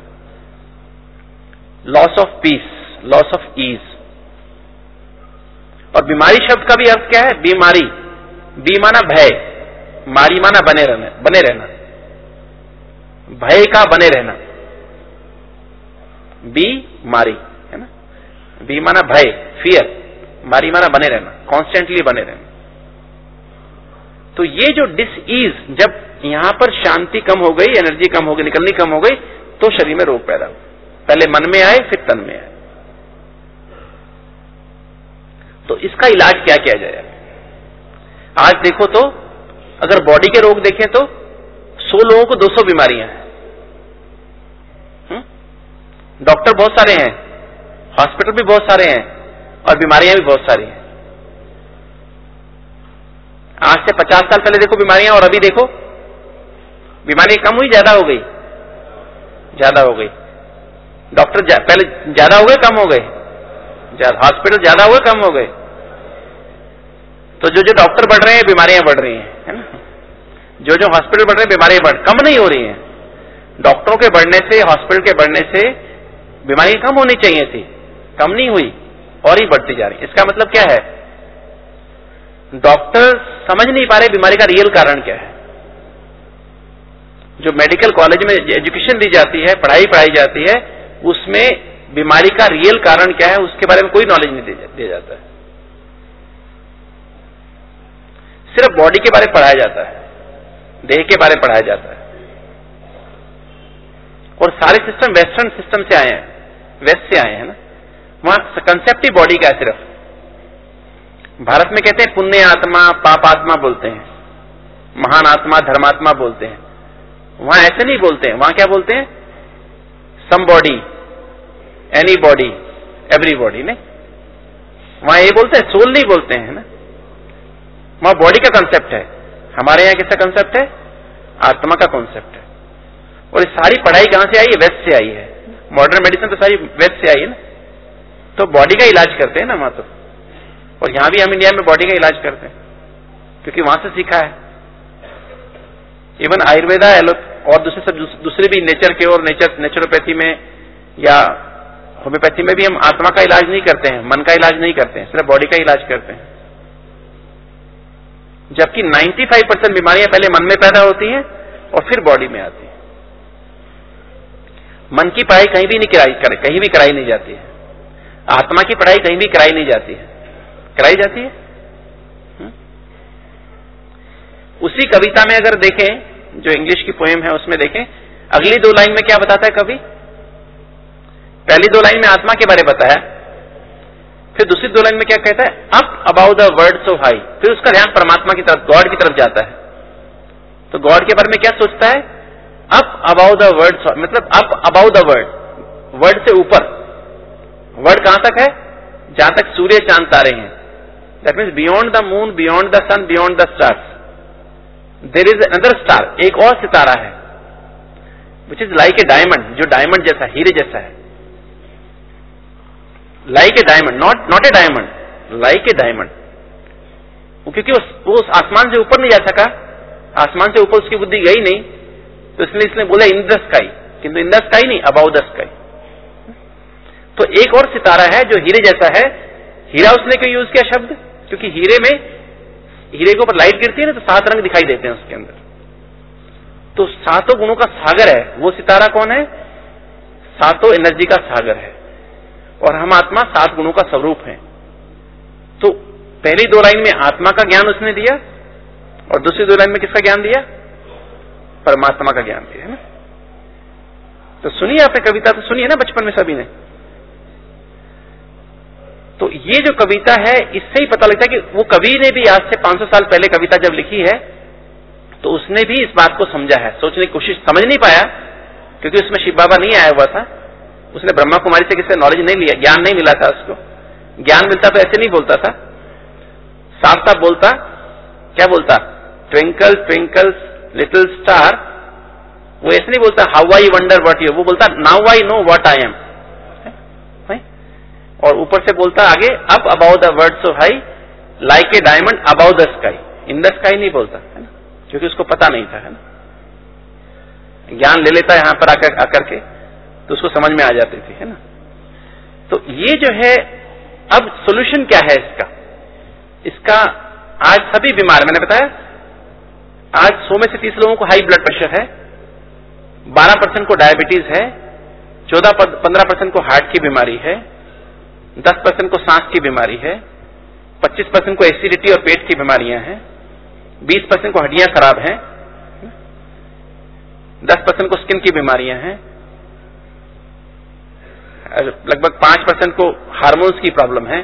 loss of peace, loss of ease. और बीमारी शब्द का भी अर्थ क्या है, बीमारी, बी माना भय, मारी माना बने रहना, बने रहना, भय का बने रहना, बी मारी, है ना, बी माना भय, फियर, मारी माना बने रहना, कॉन्स्टेंटली बने रहना। तो ये जो डिसईज, जब यहां पर शांति कम हो गई, एनर्जी कम हो गई, निकलनी कम हो गई, तो शरीर में रोग पैदा हो, पहले मन में आए फिर तन में आए। तो इसका इलाज क्या किया जाए? आज देखो तो अगर बॉडी के रोग देखें तो 100 लोगों को 200 बीमारियां हैं। डॉक्टर बहुत सारे हैं, हॉस्पिटल भी बहुत सारे हैं, और बीमारियां भी बहुत सारी हैं। आज से 50 साल पहले देखो बीमारियां, और अभी देखो बीमारियां कम हुई, ज्यादा हो गई, ज्यादा हो गई। डॉक्टर पहले ज्यादा हो गए, कम हो गए, हॉस्पिटल ज्यादा हुए, कम हो गए। तो जो जो डॉक्टर बढ़ रहे हैं बीमारियां बढ़ रही हैं, है ना, जो जो हॉस्पिटल बढ़ रहे हैं बीमारियां कम नहीं हो रही हैं। डॉक्टरों के बढ़ने से, हॉस्पिटल के बढ़ने से बीमारियां कम होनी चाहिए थी, कम नहीं हुई और ही बढ़ती जा रही। इसका मतलब क्या है, डॉक्टर समझ नहीं पा रहे बीमारी का रियल कारण क्या है। जो मेडिकल कॉलेज में एजुकेशन दी जाती है, पढ़ाई जाती है, उसमें बीमारी का रियल कारण क्या है उसके बारे में कोई नॉलेज नहीं दिया जाता है। सिर्फ बॉडी के बारे में पढ़ाया जाता है, देह के बारे में पढ़ाया जाता है। और सारे सिस्टम वेस्टर्न सिस्टम से आए हैं, वेस्ट से आए हैं ना। वहां कंसेप्ट ही बॉडी का है सिर्फ। भारत में कहते हैं पुण्य आत्मा, पाप आत्मा बोलते हैं, महान आत्मा, धर्मात्मा बोलते हैं। वहां ऐसे नहीं बोलते हैं, वहां क्या बोलते हैं, somebody, anybody, everybody. नहीं, वहां ये बोलते हैं, सोल नहीं बोलते हैं ना। वहां बॉडी का कंसेप्ट है, हमारे यहां कैसा कंसेप्ट है, आत्मा का कंसेप्ट है। और ये सारी पढ़ाई कहां से आई है, वेस्ट से आई है। मॉडर्न मेडिसिन तो सारी वेस्ट से आई है ना। तो बॉडी का इलाज करते हैं ना वहां तो, और यहां भी हम इंडिया में बॉडी का इलाज करते हैं क्योंकि वहां से सीखा है। इवन आयुर्वेदा और दूसरे भी नेचर के और नेचुरोपैथी में या होम्योपैथी में भी हम आत्मा का इलाज नहीं करते हैं, मन का इलाज नहीं करते हैं, सिर्फ बॉडी का इलाज करते हैं। जबकि 95% बीमारियां पहले मन में पैदा होती हैं और फिर बॉडी में आती है। मन की पढ़ाई कहीं भी कहीं भी कराई नहीं जाती है। आत्मा की पढ़ाई कहीं भी कराई नहीं जाती है, कराई जाती है। उसी कविता में अगर देखें, जो इंग्लिश की पोएम है उसमें देखें, अगली 2 लाइन में क्या बताता है कवि। पहली 2 लाइन में आत्मा के बारे में बताया, फिर दूसरी 2 लाइन में क्या कहता है, up about the word so high. फिर उसका ध्यान परमात्मा की तरफ, गॉड की तरफ जाता है। तो गॉड के बारे में क्या सोचता है, अप अबाउट द वर्ड, मतलब up about the word, word से ऊपर, वर्ड कहां तक है? जहां तक सूर्य चांद तारे हैं। That means beyond the moon, beyond the sun, beyond the stars there is another star, एक और सितारा है which is like a diamond, जो डायमंड जैसा, हीरे जैसा है। Like a diamond, not a diamond, like a diamond. क्योंकि वो उस आसमान से ऊपर नहीं जा सका, आसमान से ऊपर उसकी बुद्धि गई नहीं, तो इसलिए बोला इन द स्काई, किंतु इन द स्काई नहीं, अबाउ द स्काई। तो एक और सितारा है जो हीरे जैसा है। हीरा उसने क्यों यूज किया शब्द? क्योंकि हीरे के ऊपर लाइट गिरती है ना, तो 7 रंग दिखाई देते हैं उसके अंदर। तो 7 गुणों का सागर है वो सितारा। कौन है? 7 एनर्जी का सागर है। और हम आत्मा 7 गुणों का स्वरूप है। तो पहली 2 लाइन में आत्मा का ज्ञान उसने दिया, और दूसरी 2 लाइन में किसका ज्ञान दिया? परमात्मा का ज्ञान दिया, है ना। तो सुनिए आपने कविता, तो सुनिए ना बचपन में सभी ने। तो ये जो कविता है, इससे ही पता लगता है कि वो कवि ने भी आज से 500 साल पहले कविता जब लिखी है, तो उसने भी इस बात को समझा है, सोचने की कोशिश, समझ नहीं पाया क्योंकि उसमें शिव बाबा नहीं आया हुआ था। उसने ब्रह्मा कुमारी से किसी नॉलेज नहीं लिया, ज्ञान नहीं मिला था उसको। ज्ञान मिलता तो ऐसे नहीं बोलता था, साफ साफ बोलता। क्या बोलता? Twinkle twinkle little star. वो ऐसे नहीं बोलता how I wonder what you, वो बोलता now I know what I am. और ऊपर से बोलता आगे, up about the word so high like a diamond about the sky. In the sky नहीं बोलता, है ना, क्योंकि उसको पता नहीं था, है ना। ज्ञान ले लेता है यहां पर आकर के, तो उसको समझ में आ जाती थी, है ना। तो ये जो है, अब सोल्यूशन क्या है इसका आज सभी बीमार, मैंने बताया आज 100 में से 30 लोगों को हाई ब्लड प्रेशर है, 12% को डायबिटीज है, 14-15% को हार्ट की बीमारी है, 10% को सांस की बीमारी है, 25% को एसिडिटी और पेट की बीमारियां हैं, 20% को हड्डियां खराब हैं, 10% को स्किन की बीमारियां हैं, लगभग 5% को हार्मोन्स की प्रॉब्लम है।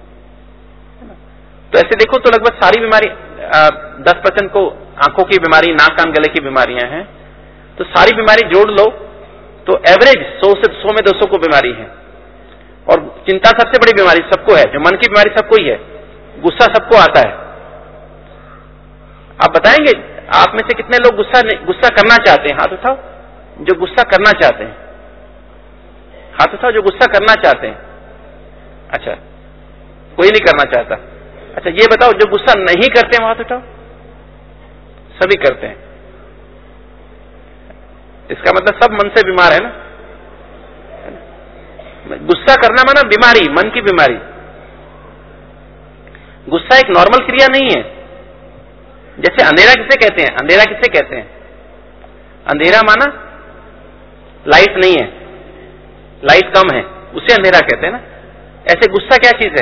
तो ऐसे देखो तो लगभग सारी बीमारी, 10% को आंखों की बीमारी, नाक कान गले की बीमारियां हैं। तो सारी बीमारी जोड़ लो तो एवरेज 100 में 200 को बीमारी है। और चिंता सबसे बड़ी बीमारी सबको है, जो मन की बीमारी सबको ही है, गुस्सा सबको आता है। आप बताएंगे आप में से कितने लोग गुस्सा करना चाहते हैं? हाथ उठाओ जो गुस्सा करना चाहते हैं, हाथ उठाओ जो गुस्सा करना चाहते हैं। अच्छा, कोई नहीं करना चाहता। अच्छा ये बताओ जो गुस्सा नहीं करते हैं, हाथ उठाओ। सभी करते हैं। इसका मतलब सब मन से बीमार है ना। गुस्सा करना माना बीमारी, मन की बीमारी। गुस्सा एक नॉर्मल क्रिया नहीं है। जैसे अंधेरा किसे कहते हैं? अंधेरा किसे कहते हैं? अंधेरा माना लाइट नहीं है, लाइट कम है, उसे अंधेरा कहते हैं ना। ऐसे गुस्सा क्या चीज है?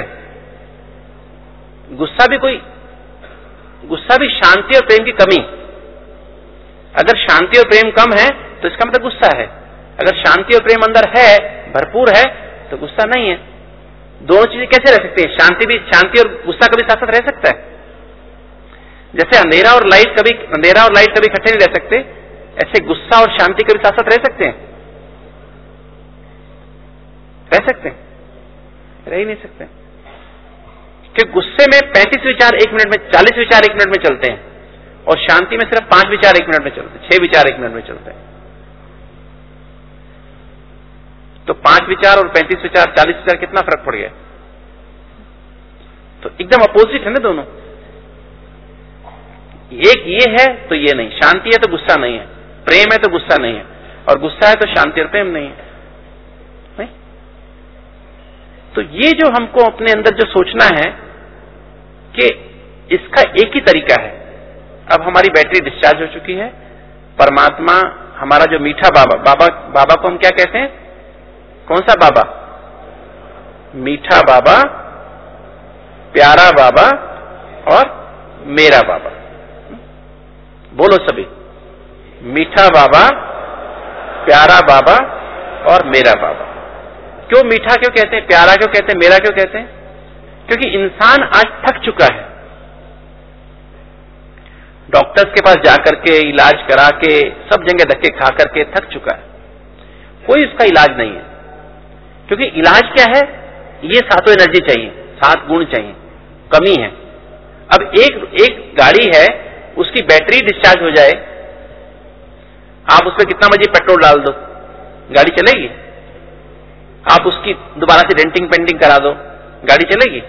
गुस्सा भी शांति और प्रेम की कमी। अगर शांति और प्रेम कम है तो इसका मतलब गुस्सा है। अगर शांति और प्रेम अंदर है, भरपूर है, तो गुस्सा नहीं है। दोनों चीजें कैसे रह सकती हैं? शांति और गुस्सा कभी साथ साथ रह सकता है? जैसे अंधेरा और लाइट कभी इकट्ठे नहीं रह सकते, ऐसे गुस्सा और शांति कभी साथ साथ रह सकते हैं? रह सकते हैं? रह ही नहीं सकते। कि गुस्से में 35 विचार 1 मिनट में, 40 विचार 1 मिनट में चलते हैं, और शांति में सिर्फ 5 विचार 1 मिनट में चलते हैं, 6 विचार 1 मिनट में चलते हैं। तो 5 विचार और 35 विचार, 40 विचार, कितना फर्क पड़ गया? तो एकदम अपोजिट है ना दोनों। एक ये है तो ये नहीं, शांति है तो गुस्सा नहीं है, प्रेम है तो गुस्सा नहीं है, और गुस्सा है तो शांति और प्रेम नहीं है। नहीं? तो ये जो हमको अपने अंदर जो सोचना है कि इसका एक ही तरीका है। अब हमारी बैटरी डिस्चार्ज हो चुकी है। परमात्मा हमारा जो मीठा बाबा को हम क्या कहते हैं? कौन सा बाबा? मीठा बाबा, प्यारा बाबा और मेरा बाबा। बोलो सभी, मीठा बाबा, प्यारा बाबा और मेरा बाबा। क्यों मीठा क्यों कहते हैं, प्यारा क्यों कहते हैं, मेरा क्यों कहते हैं? क्योंकि इंसान आज थक चुका है। डॉक्टर्स के पास जाकर के, इलाज करा के, सब जगह धक्के खा करके थक चुका है। कोई उसका इलाज नहीं है। क्योंकि इलाज क्या है, ये सातों एनर्जी चाहिए, 7 गुण चाहिए, कमी है। अब एक गाड़ी है, उसकी बैटरी डिस्चार्ज हो जाए, आप उसमें कितना मर्जी पेट्रोल डाल दो, गाड़ी चलेगी? आप उसकी दोबारा से डेंटिंग पेंटिंग करा दो, गाड़ी चलेगी?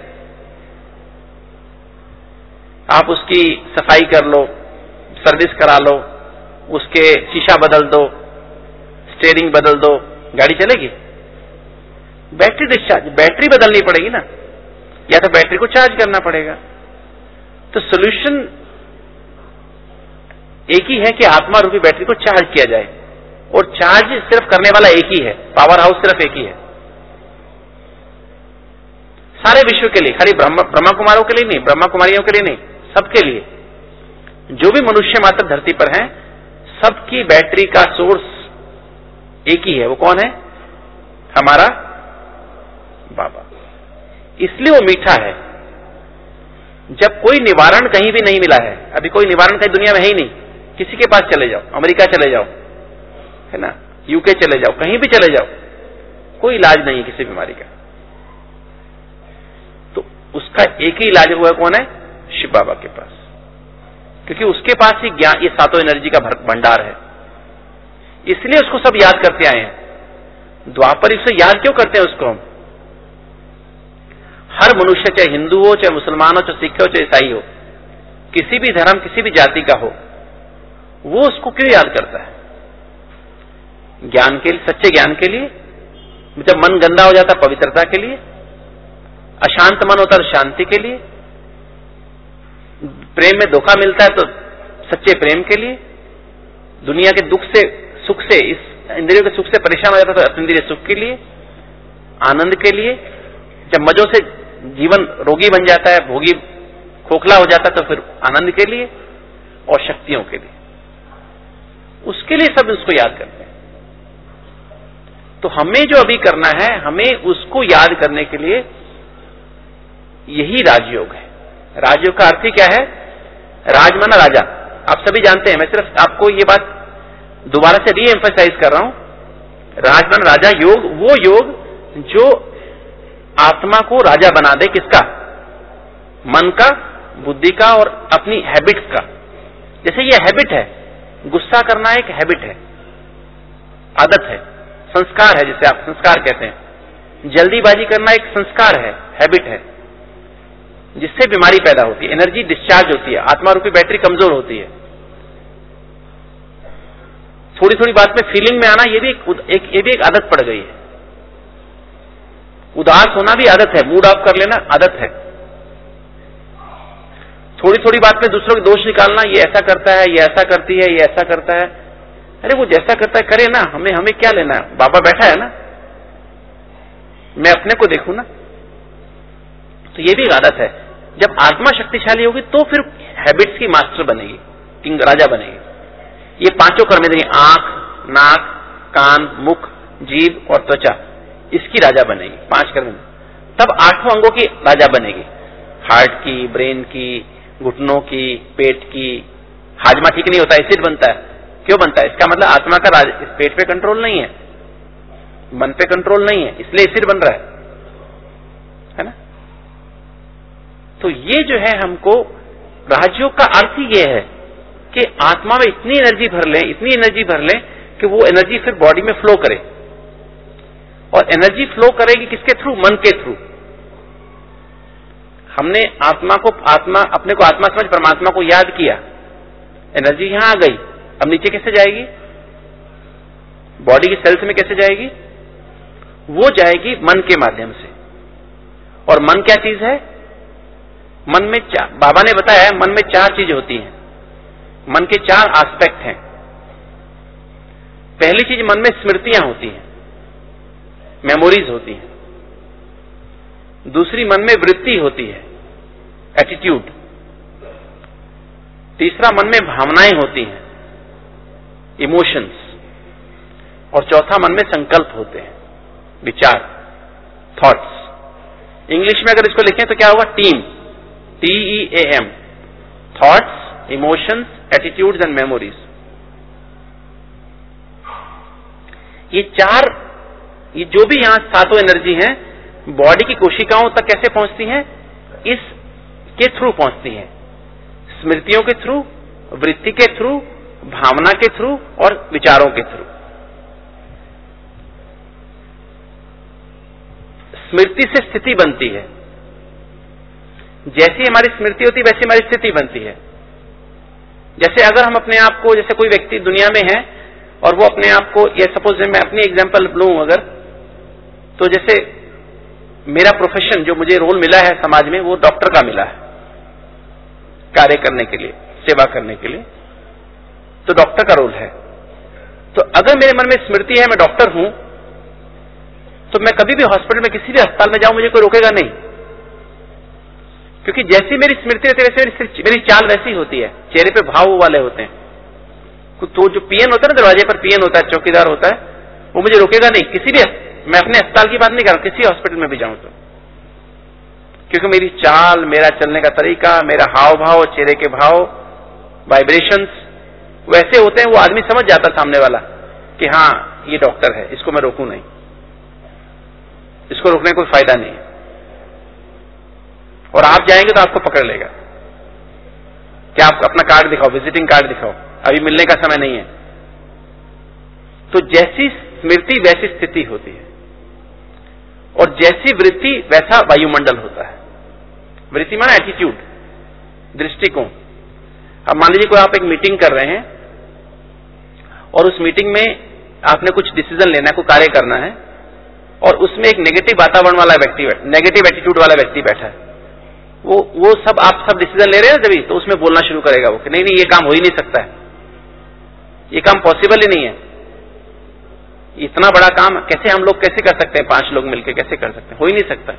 आप उसकी सफाई कर लो, सर्विस करा लो, उसके शीशा बदल दो, स्टीयरिंग बदल दो, गाड़ी चलेगी? बैटरी डिस्चार्ज, बैटरी बदलनी पड़ेगी ना, या तो बैटरी को चार्ज करना पड़ेगा। तो सोल्यूशन एक ही है कि आत्मा रूपी बैटरी को चार्ज किया जाए, और चार्ज सिर्फ करने वाला एक ही है, पावर हाउस सिर्फ एक ही है सारे विश्व के लिए, खाली ब्रह्मा कुमारों के लिए नहीं, ब्रह्मा कुमारियों के लिए नहीं, सबके लिए। जो भी मनुष्य मात्र धरती पर हैं, सबकी बैटरी का सोर्स एक ही है। वो कौन है? हमारा बाबा। इसलिए वो मीठा है। जब कोई निवारण कहीं भी नहीं मिला है, अभी कोई निवारण कहीं दुनिया में है ही नहीं, किसी के पास चले जाओ, अमेरिका चले जाओ, है ना, यूके चले जाओ, कहीं भी चले जाओ, कोई इलाज नहीं है किसी बीमारी का। तो उसका एक ही इलाज हुआ, कौन है? शिव बाबा के पास, क्योंकि उसके पास ही ज्ञान, ये सातों एनर्जी का भंडार है। इसलिए उसको सब याद करते आए हैं। द्वापर युग से याद क्यों करते हैं उसको हम? हर मनुष्य, चाहे हिंदू हो, चाहे मुसलमान हो, चाहे सिख हो, चाहे ईसाई हो, किसी भी धर्म, किसी भी जाति का हो, वो उसको क्यों याद करता है? ज्ञान के लिए, सच्चे ज्ञान के लिए। जब मन गंदा हो जाता, पवित्रता के लिए। अशांत मन होता है शांति के लिए। प्रेम में धोखा मिलता है तो सच्चे प्रेम के लिए। दुनिया के दुख से, सुख से, इस इंद्रियों के सुख से परेशान हो जाता है तो अतीन्द्रिय सुख के लिए, आनंद के लिए। जब मजों से जीवन रोगी बन जाता है, भोगी खोखला हो जाता है, तो फिर आनंद के लिए और शक्तियों के लिए, उसके लिए सब उसको याद करते हैं। तो हमें जो अभी करना है, हमें उसको याद करने के लिए यही राजयोग है। राजयोग का अर्थ ही क्या है? राज माना राजा, आप सभी जानते हैं, मैं सिर्फ आपको ये बात दोबारा से री एम्फसाइज कर रहा हूं। राज माना राजा, योग वो योग जो आत्मा को राजा बना दे। किसका? मन का, बुद्धि का और अपनी हैबिट्स का। जैसे ये हैबिट है, गुस्सा करना एक हैबिट है, आदत है, संस्कार है, जिसे आप संस्कार कहते हैं। जल्दीबाजी करना एक संस्कार है, हैबिट है, जिससे बीमारी पैदा होती है, एनर्जी डिस्चार्ज होती है, आत्मा रूपी बैटरी कमजोर होती है। थोड़ी थोड़ी बात में फीलिंग में आना, ये भी एक आदत पड़ गई है। उदास होना भी आदत है, मूड ऑफ कर लेना आदत है। थोड़ी थोड़ी बात में दूसरों के दोष निकालना, ये ऐसा करता है, ये ऐसा करती है, ये ऐसा करता है। अरे वो जैसा करता है करे ना, हमें क्या लेना है? बाबा बैठा है ना, मैं अपने को देखूं ना। तो ये भी एक आदत है। जब आत्मा शक्तिशाली होगी तो फिर हैबिट्स की मास्टर बनेगी, किंग राजा बनेगी। ये पांचों कर्मेंद्रिय, आंख, नाक, कान, मुख, जीभ और त्वचा, इसकी राजा बनेगी, 5 कर्मेंद्रिय। तब 8 अंगों की राजा बनेगी, हार्ट की, ब्रेन की, घुटनों की, पेट की। हाजमा ठीक नहीं होता, एसिड बनता है। क्यों बनता है? इसका मतलब आत्मा का राज, इस पेट पे कंट्रोल नहीं है, मन पे कंट्रोल नहीं है, इसलिए एसिड बन रहा है ना। तो ये जो है, हमको राजयोग का अर्थ ही ये है कि आत्मा में इतनी एनर्जी भर लें, इतनी एनर्जी भर लें कि वो एनर्जी फिर बॉडी में फ्लो करे। और एनर्जी फ्लो करेगी किसके थ्रू? मन के थ्रू। हमने अपने को आत्मा समझ परमात्मा को याद किया, एनर्जी यहां आ गई। अब नीचे कैसे जाएगी? बॉडी की सेल्स में कैसे जाएगी? वो जाएगी मन के माध्यम से। और मन क्या चीज है? मन में बाबा ने बताया है, मन में 4 चीजें होती हैं। मन के 4 एस्पेक्ट हैं। पहली चीज, मन में स्मृतियां होती हैं, मेमोरीज होती हैं। दूसरी, मन में वृत्ति होती है, एटीट्यूड। तीसरा, मन में भावनाएं होती हैं, इमोशंस। और चौथा, मन में संकल्प होते हैं, विचार, थॉट्स। इंग्लिश में अगर इसको लिखें तो क्या होगा? Team, TEAM, thoughts, emotions, attitudes and memories. ये 4 ये जो भी यहाँ सातों एनर्जी हैं बॉडी की कोशिकाओं तक कैसे पहुंचती हैं? इसके थ्रू पहुंचती हैं, स्मृतियों के थ्रू, वृत्ति के थ्रू, भावना के थ्रू और विचारों के थ्रू। स्मृति से स्थिति बनती है। जैसी हमारी स्मृति होती है वैसी हमारी स्थिति बनती है। जैसे अगर हम अपने आप को, जैसे कोई व्यक्ति दुनिया में है और वो अपने आप को, ये सपोज मैं अपनी एग्जांपल लूं अगर, तो जैसे मेरा प्रोफेशन जो मुझे रोल मिला है समाज में वो डॉक्टर का मिला है, कार्य करने के लिए, सेवा करने के लिए, तो डॉक्टर का रोल है। तो अगर मेरे मन में स्मृति है मैं डॉक्टर हूं, तो मैं कभी भी हॉस्पिटल में, किसी भी अस्पताल में जाऊं, मुझे कोई रोकेगा नहीं, क्योंकि जैसी मेरी स्मृति रहती है वैसे मेरी चाल वैसी होती है, चेहरे पे भाव वाले होते हैं। तो जो पीएन होता है ना, दरवाजे पर पीएन होता है, चौकीदार होता है, वो मुझे रोकेगा नहीं किसी भी, मैं अपने अस्पताल की बात नहीं कर रहा, किसी हॉस्पिटल में भी जाऊं तो, क्योंकि मेरी चाल, मेरा चलने का तरीका, मेरा हाव भाव, चेहरे के भाव, वाइब्रेशंस वैसे होते हैं, वो आदमी समझ जाता सामने वाला कि हाँ ये डॉक्टर है, इसको मैं रोकूं नहीं, इसको रोकने कोई फायदा नहीं है। और आप जाएंगे तो आपको पकड़ लेगा कि आप अपना कार्ड दिखाओ, विजिटिंग कार्ड दिखाओ, अभी मिलने का समय नहीं है। तो जैसी स्मृति वैसी स्थिति होती है, और जैसी वृत्ति वैसा वायुमंडल होता है। वृत्ति माना एटीट्यूड, दृष्टिकोण। अब मान लीजिए कोई आप एक मीटिंग कर रहे हैं और उस मीटिंग में आपने कुछ डिसीजन लेना है, कोई कार्य करना है, और उसमें एक नेगेटिव वातावरण वाला व्यक्ति, नेगेटिव एटीट्यूड वाला व्यक्ति बैठा है, वो सब, आप सब डिसीजन ले रहे हैं जब, तो उसमें बोलना शुरू करेगा वो कि नहीं नहीं ये काम हो ही नहीं सकता है, ये काम पॉसिबल ही नहीं है, इतना बड़ा काम कैसे हम लोग कैसे कर सकते हैं, 5 लोग मिलकर कैसे कर सकते हैं, हो ही नहीं सकता।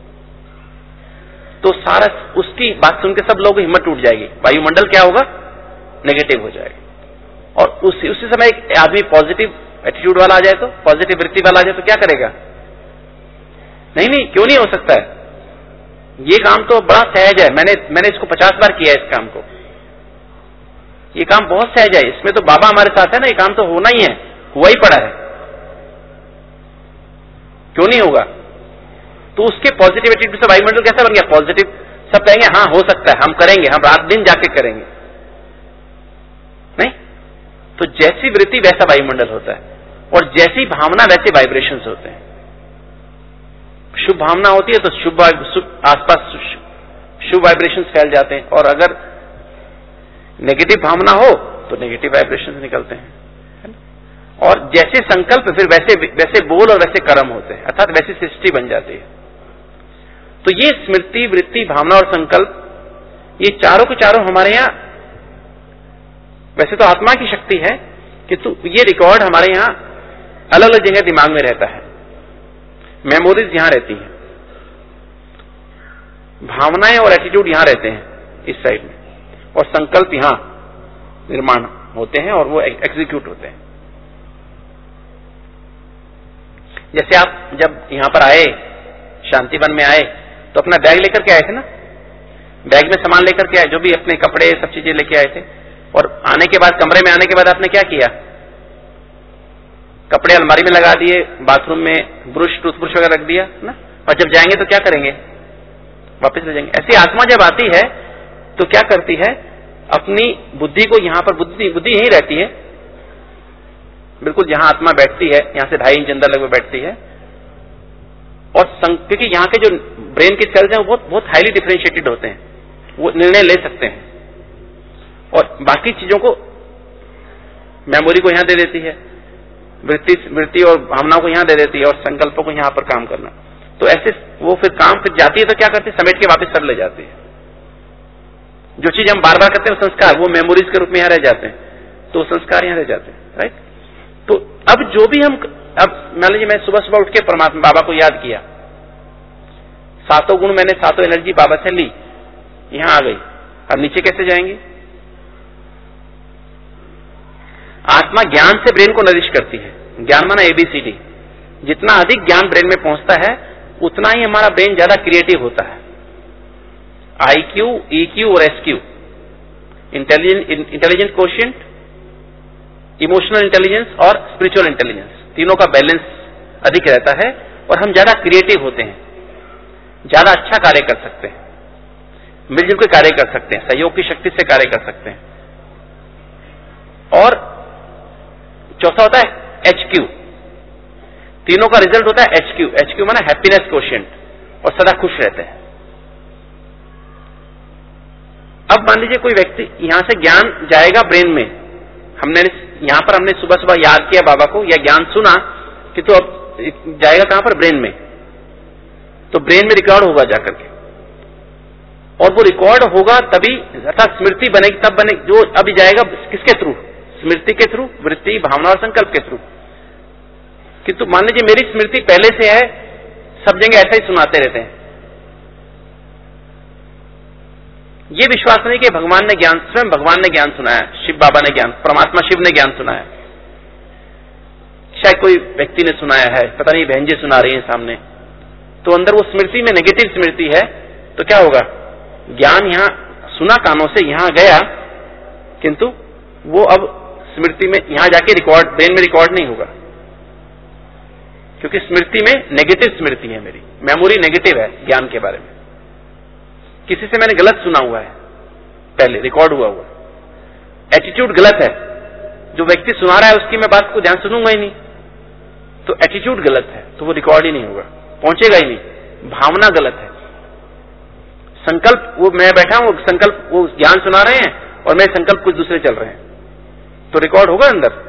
तो सारा उसकी बात सुन के सब लोगों की हिम्मत टूट जाएगी, वायुमंडल क्या होगा, नेगेटिव हो जाएगा। और उसी समय एक आदमी पॉजिटिव एटीट्यूड वाला आ जाए, तो पॉजिटिव वृत्ति वाला आ जाए, तो क्या करेगा, नहीं नहीं क्यों नहीं हो सकता है, ये काम तो बड़ा सहज है, मैंने इसको 50 बार किया है, इस काम को, ये काम बहुत सहज है, इसमें तो बाबा हमारे साथ है ना, ये काम तो होना ही है, हुआ ही पड़ा है, क्यों नहीं होगा। तो उसके पॉजिटिव एटीट्यूड से वायुमंडल कैसा बन गया, पॉजिटिव। सब कहेंगे हाँ हो सकता है, हम करेंगे, हम रात दिन जाके करेंगे, नहीं। तो जैसी वृत्ति वैसा वायुमंडल होता है, और जैसी भावना वैसे वाइब्रेशंस होते हैं। शुभ भावना होती है तो शुभ आसपास शुभ वाइब्रेशंस फैल जाते हैं, और अगर नेगेटिव भावना हो तो नेगेटिव वाइब्रेशंस निकलते हैं। और जैसे संकल्प फिर वैसे बोल और वैसे कर्म होते हैं, अर्थात वैसी सृष्टि बन जाती है। तो ये स्मृति, वृत्ति, भावना और संकल्प, ये चारों के चारों हमारे यहाँ, वैसे तो आत्मा की शक्ति है कि ये रिकॉर्ड हमारे यहाँ अलग अलग जगह दिमाग में रहता है। मेमोरीज यहां रहती हैं, भावनाएं और एटीट्यूड यहां रहते हैं इस साइड में, और संकल्प यहां निर्माण होते हैं और वो एग्जीक्यूट होते हैं। जैसे आप जब यहां पर आए, शांतिवन में आए, तो अपना बैग लेकर के आए थे ना, बैग में सामान लेकर के आए, जो भी अपने कपड़े सब चीजें लेके आए थे, और आने के बाद, कमरे में आने के बाद आपने क्या किया, कपड़े अलमारी में लगा दिए, बाथरूम में ब्रश, टूथब्रश वगैरह रख दिया ना, और जब जाएंगे तो क्या करेंगे, वापस ले जाएंगे। ऐसी आत्मा जब आती है तो क्या करती है, अपनी बुद्धि को, यहां पर बुद्धि यही रहती है, बिल्कुल जहां आत्मा बैठती है, यहां से 2.5 इंच अंदर लगभग बैठती है, और क्योंकि यहाँ के जो ब्रेन के सेल्स हैं वो बहुत हाईली डिफरेंशिएटेड होते हैं, वो निर्णय ले सकते हैं, और बाकी चीजों को, मेमोरी को यहां दे देती है, वृत्ति और भावनाओं को यहां दे देती है, और संकल्पों को यहां पर काम करना। तो ऐसे वो फिर काम फिर जाती है तो क्या करती है, समेट के वापस सब ले जाती है। जो चीज हम बार बार करते हैं वो संस्कार, वो मेमोरीज के रूप में यहां रह जाते हैं, तो संस्कार यहां रह जाते हैं, राइट। तो अब जो भी हम, अब मान लीजिए मैं सुबह सुबह उठ के परमात्मा बाबा को याद किया, 7 गुण मैंने, 7 एनर्जी बाबा से ली, यहां आ गई, अब नीचे कैसे जाएंगे। आत्मा ज्ञान से ब्रेन को नरिश करती है, ज्ञान माना ABCD, जितना अधिक ज्ञान ब्रेन में पहुंचता है उतना ही हमारा ब्रेन ज्यादा क्रिएटिव होता है। IQ, EQ और SQ, intelligent quotient, emotional intelligence और स्पिरिचुअल इंटेलिजेंस, तीनों का बैलेंस अधिक रहता है और हम ज्यादा क्रिएटिव होते हैं, ज्यादा अच्छा कार्य कर सकते हैं, मिलजुल के कार्य कर सकते हैं, सहयोग की शक्ति से कार्य कर सकते हैं। और चौथा होता है HQ, तीनों का रिजल्ट होता है HQ। HQ माना हैप्पीनेस कोशिएंट, और सदा खुश रहते हैं। अब मान लीजिए कोई व्यक्ति यहां से ज्ञान जाएगा ब्रेन में, यहां पर हमने सुबह सुबह याद किया बाबा को या ज्ञान सुना कि तो अब जाएगा कहां पर, ब्रेन में। तो ब्रेन में रिकॉर्ड होगा जाकर के, और वो रिकॉर्ड होगा तभी, अर्थात स्मृति बनेगी तब बनेगी जो अभी जाएगा किसके थ्रू, स्मृति के थ्रू, वृत्ति, भावना और संकल्प के थ्रू। किंतु मान लीजिए मेरी स्मृति पहले से है, सब जगह ऐसा ही सुनाते रहते हैं, ये विश्वास नहीं कि भगवान ने ज्ञान, स्वयं भगवान ने ज्ञान सुनाया, शिव बाबा ने ज्ञान, परमात्मा शिव ने ज्ञान सुनाया, शायद कोई व्यक्ति ने सुनाया है, पता नहीं बहन जी सुना रही है सामने, तो अंदर वो स्मृति में नेगेटिव स्मृति है, तो क्या होगा, ज्ञान यहां सुना कानों से, यहां गया, किंतु वो अब स्मृति में यहां जाके रिकॉर्ड, ब्रेन में रिकॉर्ड नहीं होगा, क्योंकि स्मृति में नेगेटिव स्मृति है, मेरी मेमोरी नेगेटिव है ज्ञान के बारे में। किसी से मैंने गलत सुना हुआ है, पहले रिकॉर्ड हुआ हुआ, एटीट्यूड गलत है, जो व्यक्ति सुना रहा है उसकी मैं बात को ध्यान सुनूंगा ही नहीं, तो एटीट्यूड गलत है, तो वो रिकॉर्ड ही नहीं होगा, पहुंचेगा ही नहीं। भावना गलत है, संकल्प, वो मैं बैठा हूं, संकल्प वो ज्ञान सुना रहे हैं और मेरे संकल्प कुछ दूसरे चल रहे हैं, तो रिकॉर्ड होगा अंदर।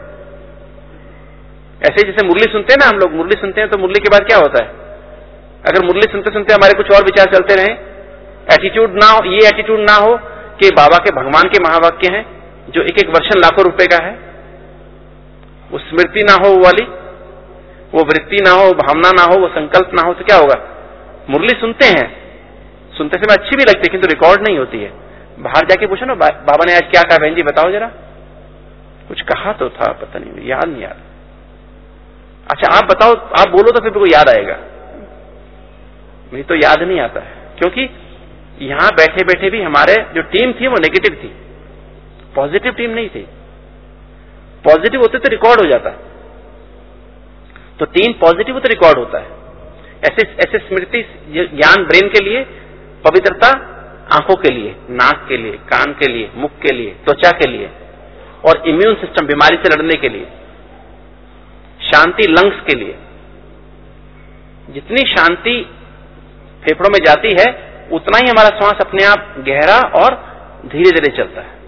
ऐसे जैसे मुरली सुनते हैं ना, हम लोग मुरली सुनते हैं तो मुरली के बाद क्या होता है, अगर मुरली सुनते सुनते हमारे कुछ और विचार चलते रहे, एटीट्यूड ना हो, ये एटीट्यूड ना हो कि बाबा के भगवान के महावाक्य हैं जो एक एक वर्षन लाखों रुपए का है, वो स्मृति ना हो, वो वाली, वो वृत्ति ना हो, भावना ना हो, वो संकल्प ना हो, तो क्या होगा, मुरली सुनते हैं, सुनते समय अच्छी भी लगती है किंतु रिकॉर्ड नहीं होती है। बाहर जाके पूछो ना, बाबा ने आज क्या कहा बहन जी बताओ जरा, कुछ कहा तो था, पता नहीं, याद नहीं याद। अच्छा आप बताओ, आप बोलो तो फिर को याद आएगा, मुझे तो याद नहीं आता है, क्योंकि यहां बैठे बैठे भी हमारे जो टीम थी वो नेगेटिव थी, पॉजिटिव टीम नहीं थी। पॉजिटिव होते तो रिकॉर्ड हो जाता, तो टीम पॉजिटिव हो तो रिकॉर्ड होता है। ऐसे ऐसे स्मृति ज्ञान ब्रेन के लिए, पवित्रता आंखों के लिए, नाक के लिए, कान के लिए, मुख के लिए, त्वचा के लिए, और इम्यून सिस्टम बीमारी से लड़ने के लिए, शांति लंग्स के लिए। जितनी शांति फेफड़ों में जाती है उतना ही हमारा श्वास अपने आप गहरा और धीरे धीरे चलता है।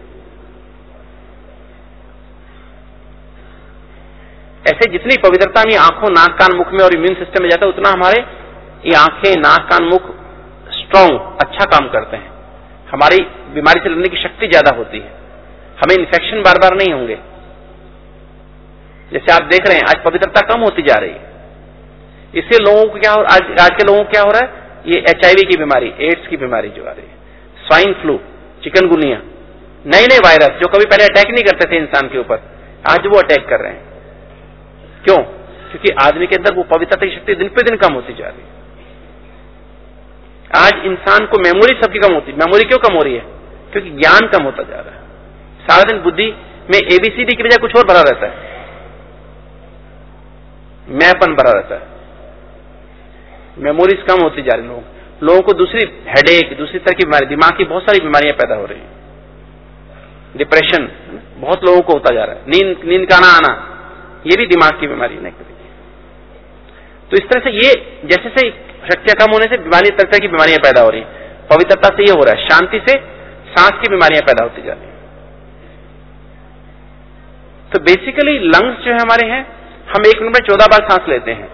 ऐसे जितनी पवित्रता में आंखों, नाक, कान, मुख में और इम्यून सिस्टम में जाता है, उतना हमारे ये आंखें, नाक, कान, मुख स्ट्रांग, अच्छा काम करते हैं, हमारी बीमारी से लड़ने की शक्ति ज्यादा होती है, हमें इन्फेक्शन बार बार नहीं होंगे। जैसे आप देख रहे हैं आज पवित्रता कम होती जा रही है, इससे लोगों को क्या हो, आज के लोगों को क्या हो रहा है, ये HIV की बीमारी, एड्स की बीमारी जो आ रही है, स्वाइन फ्लू, चिकनगुनिया, नए नए वायरस जो कभी पहले अटैक नहीं करते थे इंसान के ऊपर, आज वो अटैक कर रहे हैं। क्यों? क्योंकि आदमी के अंदर वो पवित्रता की शक्ति दिन पे दिन कम होती जा रही है। आज इंसान को मेमोरी सबकी कम होती है। मेमोरी क्यों कम हो रही है? क्योंकि ज्ञान कम होता जा रहा है। सारा दिन बुद्धि में ABCD की बजाय कुछ और भरा रहता है, मैंपन भरा रहता है, मेमोरीज कम होती जा रही है। लोगों को दूसरी हेडेक, दूसरी तरह की बीमारी, दिमाग की बहुत सारी बीमारियां पैदा हो रही हैं, डिप्रेशन बहुत लोगों को होता जा रहा है, नींद का ना आना, ये भी दिमाग की बीमारी है। तो इस तरह से ये जैसे से शक्तियां कम होने से बीमारी, तरह की बीमारियां पैदा हो रही हैं। पवित्रता से ये हो रहा है, शांति से सांस की बीमारियां पैदा होती जा रही हैं। तो बेसिकली लंग्स जो है हमारे हैं, हम एक मिनट में 14 बार सांस लेते हैं,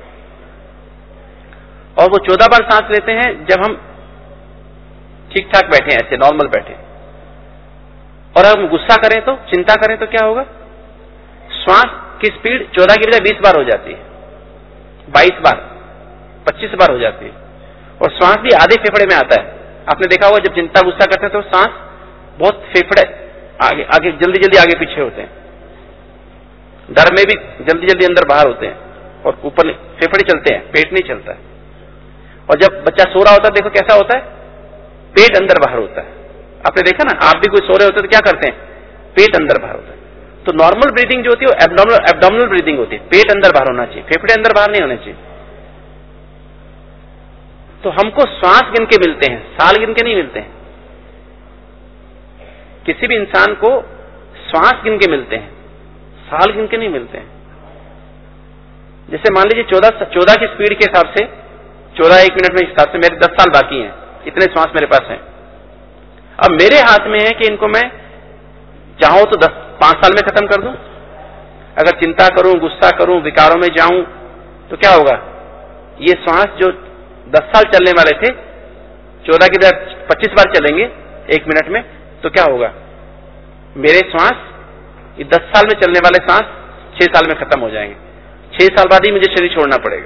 और वो 14 बार सांस लेते हैं जब हम ठीक ठाक बैठे, ऐसे नॉर्मल बैठे। और अगर हम गुस्सा करें तो, चिंता करें तो क्या होगा, श्वास की स्पीड 14 की बजाय 20 बार हो जाती है, 22 बार, 25 बार हो जाती है। और श्वास भी आधे फेफड़े में आता है। आपने देखा होगा जब चिंता गुस्सा करते हैं तो सांस बहुत फेफड़े आगे आगे जल्दी जल्दी आगे पीछे होते हैं, डर में भी जल्दी जल्दी अंदर बाहर होते हैं, और ऊपर फेफड़े चलते हैं, पेट नहीं चलता है। और जब बच्चा सो रहा होता है देखो कैसा होता है, पेट अंदर बाहर होता है। आपने देखा ना, आप भी कोई सो रहे होते तो क्या करते हैं, पेट अंदर बाहर होता है। तो नॉर्मल ब्रीदिंग जो होती है वो एब्डोमिनल ब्रीदिंग होती है, पेट अंदर बाहर होना चाहिए, फेफड़े अंदर बाहर नहीं होने चाहिए। तो हमको श्वास गिन के मिलते हैं, साल गिन के नहीं मिलते हैं। किसी भी इंसान को श्वास गिन के मिलते हैं, साल गिन के नहीं मिलते हैं। जैसे मान लीजिए 14 की स्पीड के हिसाब से 14 एक मिनट में हिसाब से मेरे 10 साल बाकी हैं, इतने श्वास मेरे पास हैं। अब मेरे हाथ में है कि इनको मैं चाहूं तो 5 साल में खत्म कर दूं। अगर चिंता करूं, गुस्सा करूं, विकारों में जाऊं तो क्या होगा? ये श्वास जो 10 साल चलने वाले थे 14 की जगह 25 बार चलेंगे एक मिनट में, तो क्या होगा? मेरे श्वास ये 10 साल में चलने वाले सांस 6 साल में खत्म हो जाएंगे। 6 साल बाद ही मुझे शरीर छोड़ना पड़ेगा।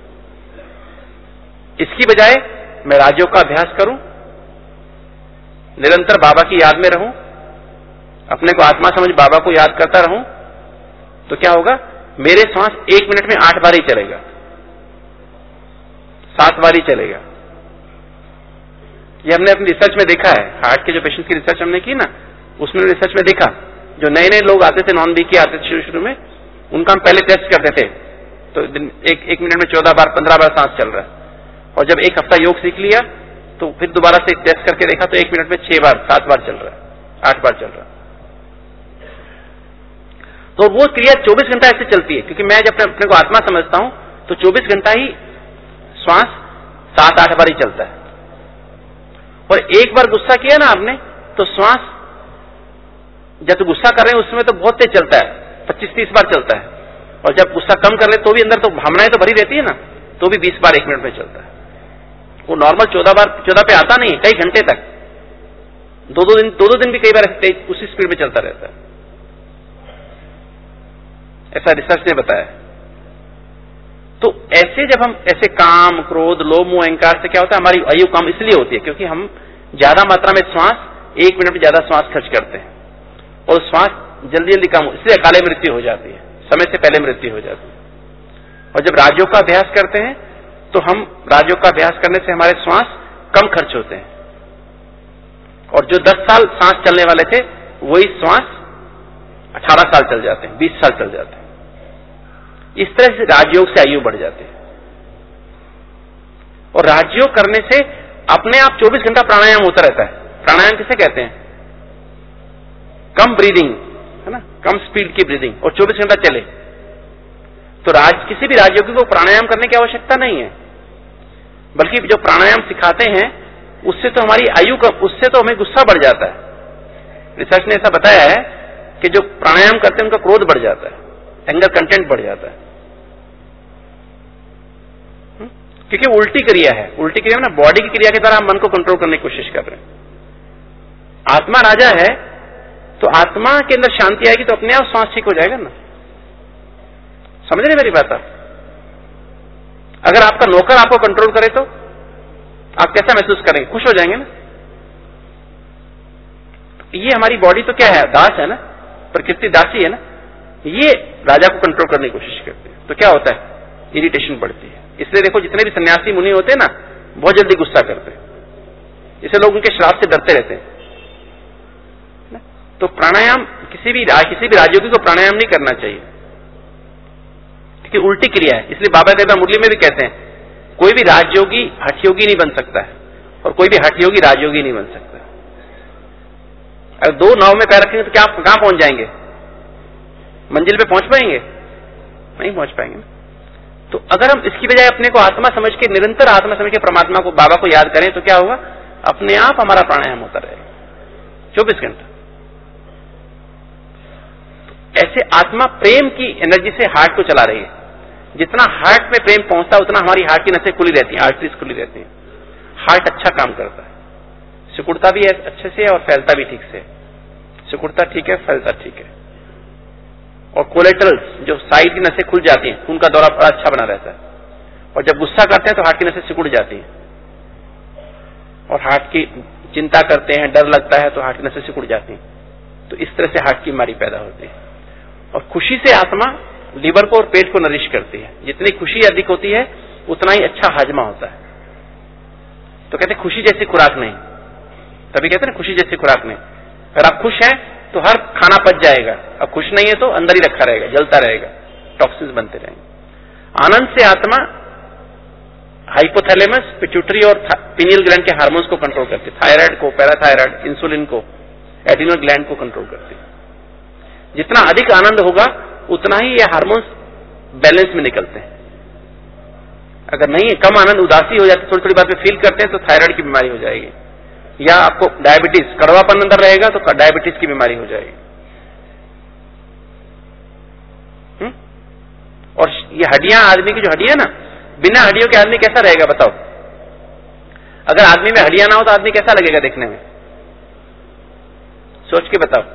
इसकी बजाय मैं राजयोग का अभ्यास करूं, निरंतर बाबा की याद में रहूं, अपने को आत्मा समझ बाबा को याद करता रहूं, तो क्या होगा? मेरे श्वास 1 मिनट में 8 बार ही चलेगा, 7 बार ही चलेगा। ये हमने अपनी रिसर्च में देखा है। हार्ट के जो पेशेंट की रिसर्च हमने की ना, उसमें रिसर्च में देखा, जो नए नए लोग आते थे, नॉन बीके आते थे शुरू में, उनका हम पहले टेस्ट करते थे, तो एक मिनट में 14 बार 15 बार सांस चल रहा है। और जब एक हफ्ता योग सीख लिया तो फिर दोबारा से टेस्ट करके देखा तो 1 मिनट में 6 बार 7 बार चल रहा है, 8 बार चल रहा है। तो वो क्रिया 24 घंटा ऐसे चलती है, क्योंकि मैं जब अपने को आत्मा समझता हूं तो 24 घंटा ही श्वास 7-8 बार ही चलता है। और एक बार गुस्सा किया ना आपने, तो श्वास जब तो गुस्सा कर रहे हैं उस समय तो बहुत तेज चलता है, 25-30 बार चलता है। और जब गुस्सा कम कर ले तो भी अंदर तो भावनाएं तो भरी रहती है ना, तो भी 20 बार 1 मिनट में चलता है। वो नॉर्मल 14 पे आता नहीं है, कई घंटे तक, 2-2 दिन भी कई बार उसी स्पीड में चलता रहता है। ऐसा रिसर्च ने बताया। तो ऐसे जब हम ऐसे काम, क्रोध, लोभ, मोह, अहंकार से क्या होता है? हमारी आयु कम इसलिए होती है क्योंकि हम ज्यादा मात्रा में श्वास, 1 मिनट में ज्यादा श्वास खर्च करते हैं, और श्वास जल्दी जल्दी कम, इसलिए अकाले मृत्यु हो जाती है, समय से पहले मृत्यु हो जाती है। और जब राजयोग का अभ्यास करते हैं तो हम राजयोग का अभ्यास करने से हमारे श्वास कम खर्च होते हैं, और जो 10 साल सांस चलने वाले थे वही श्वास 18 साल चल जाते हैं, 20 साल चल जाते हैं। इस तरह से राजयोग से आयु बढ़ जाती है। और राजयोग करने से अपने आप 24 घंटा प्राणायाम होता रहता है। प्राणायाम किसे कहते हैं? कम ब्रीदिंग, है ना, कम स्पीड की ब्रीदिंग, और 24 घंटा चले। तो किसी भी राजयोगी को प्राणायाम करने की आवश्यकता नहीं है, बल्कि जो प्राणायाम सिखाते हैं उससे तो हमारी आयु का, उससे तो हमें गुस्सा बढ़ जाता है। रिसर्च ने ऐसा बताया है कि जो प्राणायाम करते हैं उनका क्रोध बढ़ जाता है, एंगर कंटेंट बढ़ जाता है, क्योंकि उल्टी क्रिया है। उल्टी क्रिया में ना, बॉडी की क्रिया के द्वारा हम मन को कंट्रोल करने की कोशिश कर रहे हैं। आत्मा राजा है, तो आत्मा के अंदर शांति आएगी तो अपने आप श्वास ठीक हो जाएगा ना। समझ रहे मेरी बात? अगर आपका नौकर आपको कंट्रोल करे तो आप कैसा महसूस करेंगे? खुश हो जाएंगे ना। ये हमारी बॉडी तो क्या है? दास है ना, प्रकृति दासी है ना। ये राजा को कंट्रोल करने की कोशिश करते हैं, तो क्या होता है? इरिटेशन बढ़ती है। इसलिए देखो, जितने भी सन्यासी मुनि होते हैं ना, बहुत जल्दी गुस्सा करते हैं, इसलिए लोग उनके श्राप से डरते रहते हैं। तो प्राणायाम किसी भी राजयोगी को प्राणायाम नहीं करना चाहिए, क्योंकि उल्टी क्रिया है। इसलिए बाबा देवता मुरली में भी कहते हैं, कोई भी राजयोगी हठयोगी नहीं बन सकता है, और कोई भी हठयोगी राजयोगी नहीं बन सकता। अगर 2 नाव में पैर रखेंगे तो क्या कहां पहुंच जाएंगे? मंजिल पे पहुंच पाएंगे? नहीं पहुंच पाएंगे। तो अगर हम इसकी बजाय अपने को आत्मा समझ के, निरंतर आत्मा समझ के परमात्मा को, बाबा को याद करें, तो क्या होगा? अपने आप हमारा प्राणायाम होता रहेगा 24 घंटा। ऐसे आत्मा प्रेम की एनर्जी से हार्ट को चला रही है। जितना हार्ट में प्रेम पहुंचता है उतना हमारी हार्ट की नसें खुली रहती हैं, आर्टरीज खुली रहती हैं, हार्ट अच्छा काम करता है, सिकुड़ता भी है अच्छे से और फैलता भी ठीक से। सिकुड़ता ठीक है, फैलता ठीक है। और कोलेटरल्स, जो साइड की नसें खुल जाती हैं, खून का दौरा बड़ा अच्छा बना रहता है। और जब गुस्सा करते हैं तो हार्ट की नसें सिकुड़ जाती हैं, और हार्ट की चिंता करते हैं, डर लगता है तो हार्ट की नसें सिकुड़ जाती हैं। तो इस तरह से हार्ट की बीमारी पैदा होती है। और खुशी से आत्मा लीवर को और पेट को नरिश करती है। जितनी खुशी अधिक होती है उतना ही अच्छा हाजमा होता है। तो कहते हैं खुशी जैसी खुराक नहीं, तभी कहते हैं ना खुशी जैसी खुराक नहीं। अगर आप खुश हैं तो हर खाना पच जाएगा, अब खुश नहीं है तो अंदर ही रखा रहेगा, जलता रहेगा, टॉक्सिन्स बनते रहेंगे। आनंद से आत्मा हाइपोथैलेमस, पिट्यूटरी और पिनियल ग्लैंड के हार्मोन्स को कंट्रोल करती है, थायराइड को, पैराथायराइड, इंसुलिन को, एड्रिनल ग्लैंड को कंट्रोल करती है। जितना अधिक आनंद होगा उतना ही ये हार्मोन्स बैलेंस में निकलते हैं। अगर नहीं है, कम आनंद, उदासी हो जाती, थोड़ी थोड़ी बात पे फील करते हैं तो थायराइड की बीमारी हो जाएगी, या आपको डायबिटीज, कड़वापन अंदर रहेगा तो डायबिटीज की बीमारी हो जाएगी। और ये हड्डियां, आदमी की जो हड्डियां ना, बिना हड्डियों के आदमी कैसा रहेगा बताओ? अगर आदमी में हड्डियां ना हो तो आदमी कैसा लगेगा देखने में? सोच के बताओ।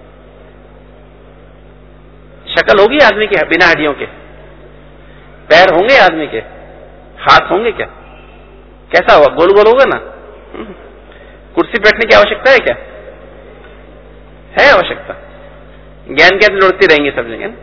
शक्ल होगी आदमी की बिना हड्डियों के? पैर होंगे आदमी के? हाथ होंगे क्या? कैसा होगा? गोल गोल होगा ना? कुर्सी बैठने की आवश्यकता है क्या? है आवश्यकता? ज्ञान ज्ञान लौटती रहेंगे सब जगह।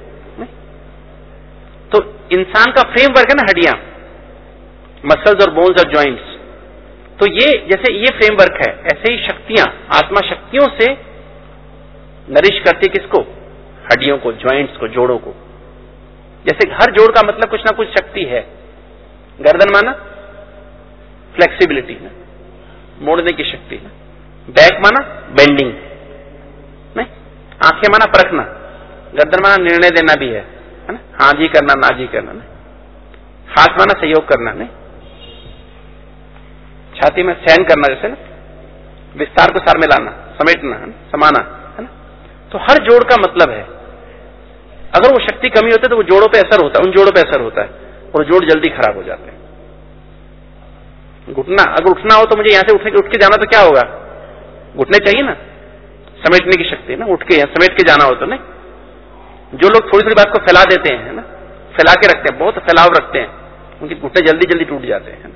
तो इंसान का फ्रेमवर्क है ना हड्डियां, मसल्स और बोन्स और जॉइंट्स, तो ये जैसे ये फ्रेमवर्क है, ऐसे ही शक्तियां, आत्मा शक्तियों से नरिश करती किसको? हड्डियों को, जॉइंट्स को, जोड़ों को। जैसे हर जोड़ का मतलब कुछ ना कुछ शक्ति है। गर्दन माना फ्लेक्सिबिलिटी है, मोड़ने की शक्ति है। बैक माना बेंडिंग, नहीं? आंखें माना परखना, गर्दन माना निर्णय देना भी है ना? हाँ जी करना, ना जी करना, नहीं? हाथ माना सहयोग करना, नहीं? छाती में सहन करना, जैसे ना विस्तार को सार में लाना, समेटना, है ना? समाना, है ना? तो हर जोड़ का मतलब है। अगर वो शक्ति कमी होती है तो वो जोड़ों पे असर होता है, उन जोड़ों पे असर होता है और जोड़ जल्दी खराब हो जाते हैं। घुटना, अगर उठना हो तो मुझे यहां से उठ के जाना तो क्या होगा? घुटने चाहिए ना, समेटने की शक्ति है ना, उठ के समेट के जाना हो तो, नहीं? जो लोग थोड़ी थोड़ी बात को फैला देते हैं, है ना, फैला के रखते हैं, बहुत फैलाव रखते हैं, उनके घुटने जल्दी जल्दी टूट जाते हैं।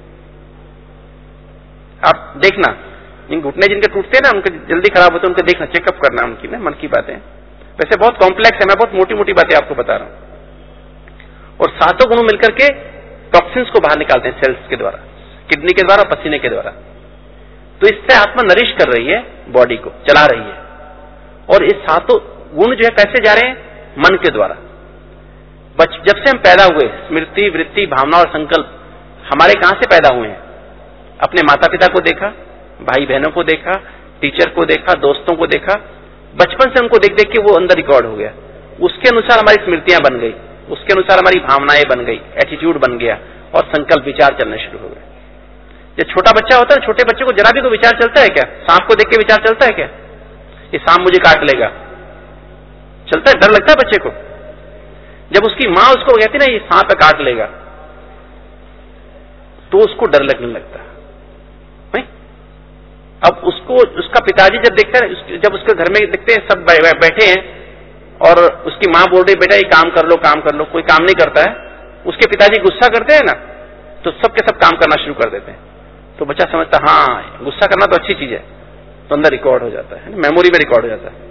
आप देखना, इन घुटने जिनके टूटते हैं ना, उनके जल्दी खराब होते हैं, उनके देखना, चेकअप करना उनकी ना, मन की बातें। वैसे बहुत कॉम्प्लेक्स है, मैं बहुत मोटी मोटी बातें आपको बता रहा हूं। और सातों गुणों मिलकर के टॉक्सिन्स को बाहर निकालते हैं सेल्स के द्वारा, किडनी के द्वारा, पसीने के द्वारा। तो इससे आत्मा नरिश कर रही है, बॉडी को चला रही है। और इस सातों गुण जो है कैसे जा रहे हैं? मन के द्वारा। जब से हम पैदा हुए, स्मृति, वृत्ति, भावना और संकल्प हमारे कहां से पैदा हुए हैं? अपने माता पिता को देखा, भाई बहनों को देखा, टीचर को देखा, दोस्तों को देखा, बचपन से उनको देख देख के वो अंदर रिकॉर्ड हो गया। उसके अनुसार हमारी स्मृतियां बन गई, उसके अनुसार हमारी भावनाएं बन गई, एटीट्यूड बन गया और संकल्प, विचार चलने शुरू हो गए। जब छोटा बच्चा होता है, छोटे बच्चे को जरा भी कोई विचार चलता है क्या? सांप को देख के विचार चलता है क्या? ये सांप मुझे काट लेगा, चलता है? डर लगता है बच्चे को। जब उसकी मां उसको कहती ना ये सांप काट लेगा, तो उसको डर लगने लगता है, नहीं? अब उसको उसका पिताजी जब देखता है, जब उसके घर में देखते हैं सब बैठे हैं और उसकी मां बोल रही बेटा ये काम कर लो, काम कर लो, कोई काम नहीं करता है, उसके पिताजी गुस्सा करते हैं ना, तो सबके सब काम करना शुरू कर देते हैं। तो बच्चा समझता हाँ गुस्सा करना तो अच्छी चीज है, तो अंदर रिकॉर्ड हो जाता है, मेमोरी में रिकॉर्ड हो जाता है।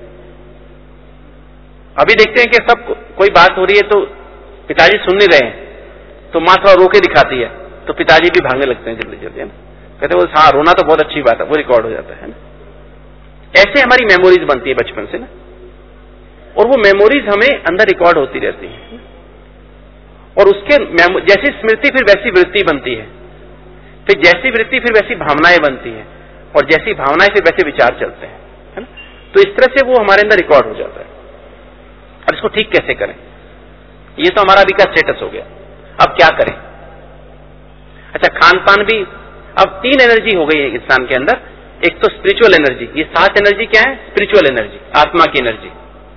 अभी देखते हैं कि सब कोई बात हो रही है तो पिताजी सुन नहीं रहे हैं, तो मां थोड़ा रोके दिखाती है, तो पिताजी भी भागने लगते हैं जल्दी जल्दी, है ना? कहते हैं हाँ रोना तो बहुत अच्छी बात है, वो रिकॉर्ड हो जाता है ना? ऐसे हमारी मेमोरीज बनती है बचपन से ना, और वो मेमोरीज हमें अंदर रिकॉर्ड होती रहती है। और उसके जैसी स्मृति फिर वैसी वृत्ति बनती है, फिर जैसी वृत्ति फिर वैसी भावनाएं बनती है, और जैसी भावनाएं फिर वैसे विचार चलते हैं, है ना? तो इस तरह से वो हमारे अंदर रिकॉर्ड हो जाता है। अब इसको ठीक कैसे करें? ये तो हमारा अभी का स्टेटस हो गया, अब क्या करें? अच्छा, खान पान भी, अब 3 एनर्जी हो गई है इंसान के अंदर। एक तो स्पिरिचुअल एनर्जी, ये 7 एनर्जी क्या है? स्पिरिचुअल एनर्जी, आत्मा की एनर्जी।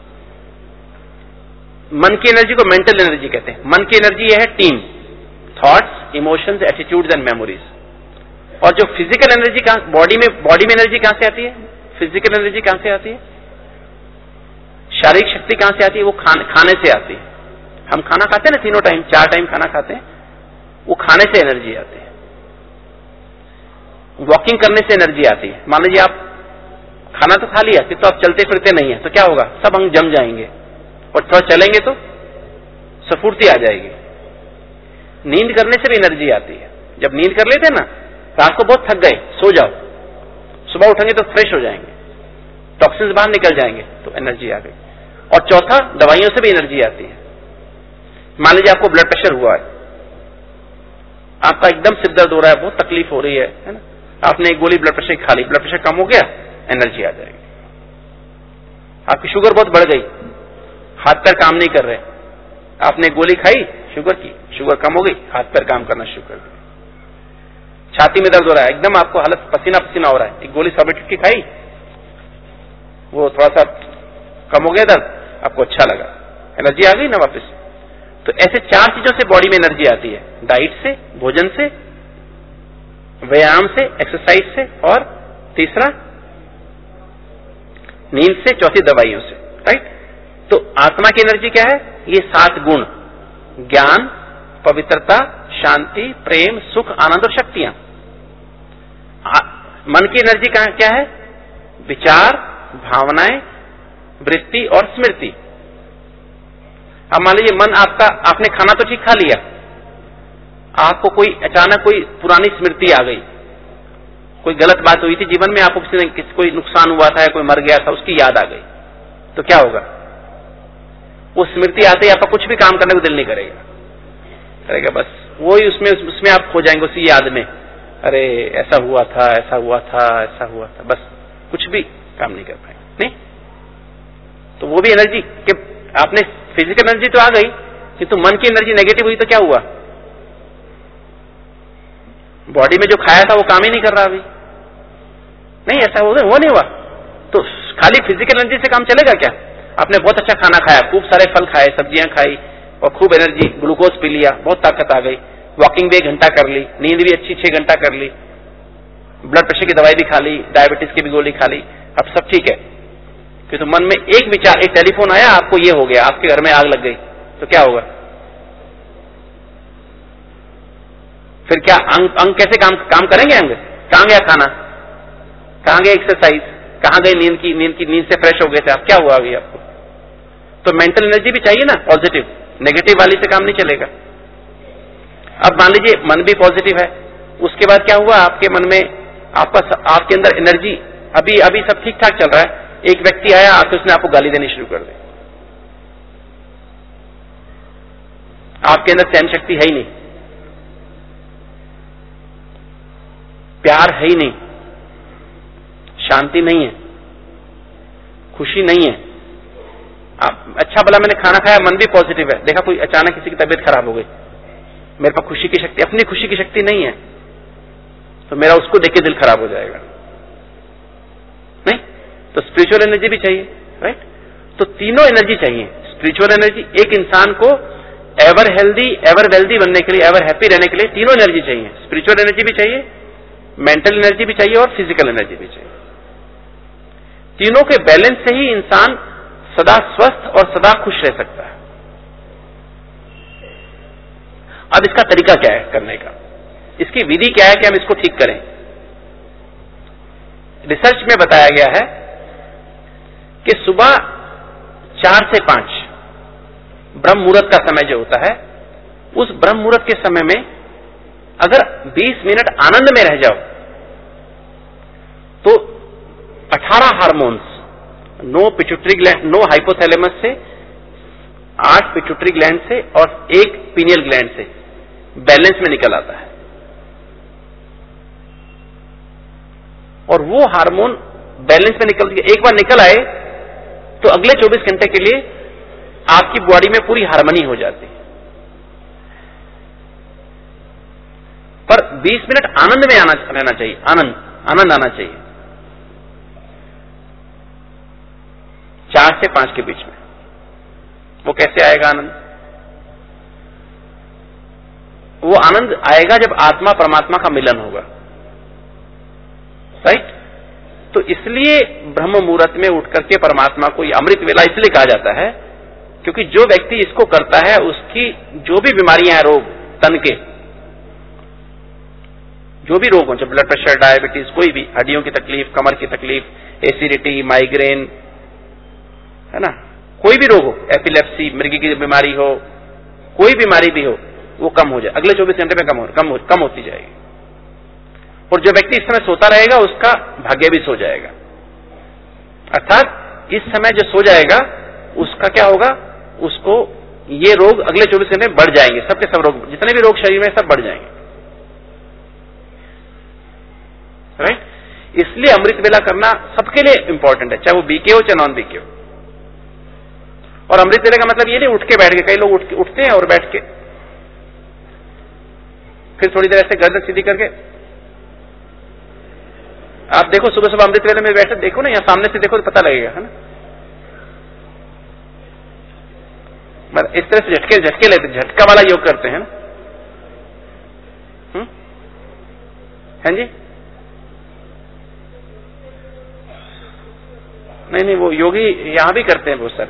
मन की एनर्जी को मेंटल एनर्जी कहते हैं। मन की एनर्जी ये है team, thoughts, emotions, attitudes and memories. और जो फिजिकल एनर्जी कहां, बॉडी में एनर्जी कहां से आती है? फिजिकल एनर्जी कहां से आती है? शारीरिक शक्ति कहां से आती है? वो खाने से आती है। हम खाना खाते हैं ना, 3 टाइम 4 टाइम खाना खाते हैं, वो खाने से एनर्जी आती है। वॉकिंग करने से एनर्जी आती है। मान लीजिए आप खाना तो खा लिया, फिर तो आप चलते फिरते नहीं है, तो क्या होगा? सब अंग जम जाएंगे, और थोड़ा चलेंगे तो स्फूर्ति आ जाएगी। नींद करने से भी एनर्जी आती है। जब नींद कर लेते हैं ना, रात को बहुत थक गए, सो जाओ, सुबह उठेंगे तो फ्रेश हो जाएंगे, टॉक्सिन्स बाहर निकल जाएंगे, तो एनर्जी आ गई। और चौथा, दवाइयों से भी एनर्जी आती है। मान लीजिए आपको ब्लड प्रेशर हुआ है, आपका एकदम सिर दर्द हो रहा है, बहुत तकलीफ हो रही है ना, आपने एक गोली ब्लड प्रेशर की खा ली, ब्लड प्रेशर कम हो गया, एनर्जी आ जाएगी। आपकी शुगर बहुत बढ़ गई, हाथ पैर काम नहीं कर रहे, आपने एक गोली खाई शुगर की, शुगर कम हो गई, हाथ पैर काम करना शुरू कर दिए। छाती में दर्द हो रहा है, एकदम आपको हालत पसीना पसीना हो रहा है, एक गोली सॉर्बिट्यूट की खाई, वो थोड़ा सा कम हो गया दर्द, आपको अच्छा लगा, एनर्जी आ गई ना वापस। तो ऐसे 4 चीजों से बॉडी में एनर्जी आती है, डाइट से, भोजन से, व्यायाम से, एक्सरसाइज से, और तीसरा नींद से, चौथी दवाइयों से, राइट। तो आत्मा की एनर्जी क्या है? ये 7 गुण, ज्ञान, पवित्रता, शांति, प्रेम, सुख, आनंद और शक्तियां। मन की एनर्जी क्या है? विचार, भावनाएं, वृत्ति और स्मृति। अब मान लीजिए मन आपका, आपने खाना तो ठीक खा लिया, आपको कोई अचानक कोई पुरानी स्मृति आ गई, कोई गलत बात हुई थी जीवन में, आपको किसी ने कोई नुकसान हुआ था, कोई मर गया था, उसकी याद आ गई, तो क्या होगा? वो स्मृति आते ही आपका कुछ भी काम करने को दिल नहीं करेगा, बस वही उसमें आप खो जाएंगे उसी याद में, अरे ऐसा हुआ था, ऐसा हुआ था, ऐसा हुआ था, बस कुछ भी काम नहीं कर पाएंगे। नहीं, तो वो भी एनर्जी कि आपने फिजिकल एनर्जी तो आ गई, किंतु मन की एनर्जी नेगेटिव हुई तो क्या हुआ? बॉडी में जो खाया था वो काम ही नहीं कर रहा अभी, नहीं ऐसा हो गया, वो नहीं हुआ। तो खाली फिजिकल एनर्जी से काम चलेगा क्या? आपने बहुत अच्छा खाना खाया, खूब सारे फल खाए, सब्जियां खाई और खूब एनर्जी, ग्लूकोज पी लिया, बहुत ताकत आ गई, वॉकिंग भी 1 घंटा कर ली, नींद भी अच्छी 6 घंटा कर ली, ब्लड प्रेशर की दवाई भी खा ली, डायबिटीज की भी गोली खा ली, अब सब ठीक है। तो मन में एक विचार, एक टेलीफोन आया, आपको ये हो गया, आपके घर में आग लग गई, तो क्या होगा? फिर क्या अंग कैसे काम करेंगे? अंग कहां गया खाना, कहां गया एक्सरसाइज, कहां गई नींद से फ्रेश हो गए थे आप, क्या हुआ अभी आपको? तो मेंटल एनर्जी भी चाहिए ना, पॉजिटिव, नेगेटिव वाली से काम नहीं चलेगा। अब मान लीजिए मन भी पॉजिटिव है, उसके बाद क्या हुआ? आपके मन में आपके अंदर एनर्जी, अभी सब ठीक ठाक चल रहा है, एक व्यक्ति आया, आके उसने आपको गाली देनी शुरू कर दी, आपके अंदर सहन शक्ति है ही नहीं, प्यार है ही नहीं, शांति नहीं है, खुशी नहीं है। आप अच्छा भला मैंने खाना खाया, मन भी पॉजिटिव है, देखा कोई अचानक किसी की तबीयत खराब हो गई, मेरे पास खुशी की शक्ति, अपनी खुशी की शक्ति नहीं है, तो मेरा उसको देख के दिल खराब हो जाएगा, नहीं? तो स्पिरिचुअल एनर्जी भी चाहिए, राइट? तो तीनों एनर्जी चाहिए। स्पिरिचुअल एनर्जी एक इंसान को एवर हेल्दी, एवर वेल्दी बनने के लिए, एवर हैप्पी रहने के लिए तीनों एनर्जी चाहिए। स्पिरिचुअल एनर्जी भी चाहिए, मेंटल एनर्जी भी चाहिए और फिजिकल एनर्जी भी चाहिए। तीनों के बैलेंस से ही इंसान सदा स्वस्थ और सदा खुश रह सकता है। अब इसका तरीका क्या है करने का, इसकी विधि क्या है कि हम इसको ठीक करें? रिसर्च में बताया गया है कि सुबह 4 से 5 ब्रह्म मुहूर्त का समय जो होता है, उस ब्रह्म मुहूर्त के समय में अगर 20 मिनट आनंद में रह जाओ तो 18 हार्मोन्स, 9 पिट्यूटरी ग्लैंड, 9 हाइपोथैलेमस से, 8 पिट्यूटरी ग्लैंड से और 1 पीनियल ग्लैंड से बैलेंस में निकल आता है। और वो हार्मोन बैलेंस में निकल, एक बार निकल आए तो अगले 24 घंटे के लिए आपकी बॉडी में पूरी हार्मनी हो जाती है। पर 20 मिनट आनंद में रहना चाहिए, आनंद आना चाहिए 4 से 5 के बीच में। वो कैसे आएगा आनंद? वो आनंद आएगा जब आत्मा परमात्मा का मिलन होगा, राइट? तो इसलिए ब्रह्म मुहूर्त में उठ करके परमात्मा को अमृत वेला इसलिए कहा जाता है क्योंकि जो व्यक्ति इसको करता है उसकी जो भी बीमारियां हैं, रोग तन के जो भी रोग हो, चाहे ब्लड प्रेशर, डायबिटीज, कोई भी हड्डियों की तकलीफ, कमर की तकलीफ, एसिडिटी, माइग्रेन, है ना, कोई भी रोग हो, एपिलेप्सी, मृगी की बीमारी हो, कोई बीमारी भी हो, वो कम हो जाए, अगले 24 घंटे में कम होती जाएगी। और जो व्यक्ति इस समय सोता रहेगा उसका भाग्य भी सो जाएगा। अर्थात इस समय जो सो जाएगा उसका क्या होगा, उसको ये रोग अगले 24 घंटे में बढ़ जाएंगे, सबके सब रोग, जितने भी रोग शरीर में सब बढ़ जाएंगे। राइट? इसलिए अमृत वेला करना सबके लिए इंपॉर्टेंट है, चाहे वो बीके हो चाहे नॉन बीके हो। और अमृत वेले का मतलब ये नहीं उठ के बैठ के, कई लोग उठते हैं और बैठ के फिर थोड़ी देर ऐसे गर्दन सीधी करके, आप देखो सुबह सुबह अमृत वेले में बैठे देखो ना, यहाँ सामने से देखो तो पता लगेगा, है ना। इस तरह से झटके लेते, झटका वाला योग करते हैं ना। हैं जी? नहीं, वो योगी यहां भी करते हैं बहुत सारे।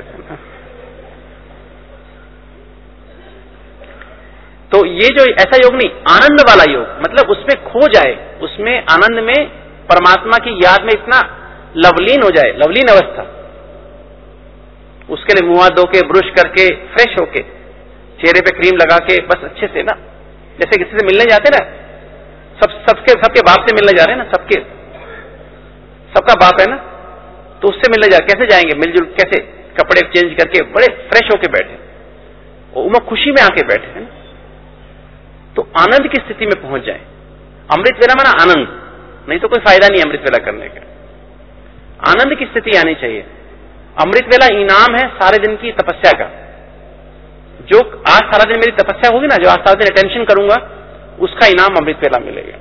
तो ये जो ऐसा योग नहीं, आनंद वाला योग, मतलब उसमें खो जाए, उसमें आनंद में परमात्मा की याद में इतना लवलीन हो जाए, लवलीन अवस्था। उसके लिए मुंह हाथ धो के, ब्रश करके, फ्रेश होके, चेहरे पे क्रीम लगा के, बस अच्छे से ना, जैसे किसी से मिलने जाते ना, सबके बाप से मिलने जा रहे हैं ना, सबका बाप है ना, तो उससे मिलने जा, कैसे जाएंगे मिलजुल, कैसे कपड़े चेंज करके बड़े फ्रेश होके बैठे, वो खुशी में आके बैठे है ना, तो आनंद की स्थिति में पहुंच जाए। अमृत वेला माना आनंद, नहीं तो कोई फायदा नहीं अमृत वेला करने का। आनंद की स्थिति आनी चाहिए। अमृत वेला इनाम है सारे दिन की तपस्या का। जो आज सारा दिन मेरी तपस्या होगी ना, जो आज सारा दिन अटेंशन करूंगा, उसका इनाम अमृत वेला मिलेगा।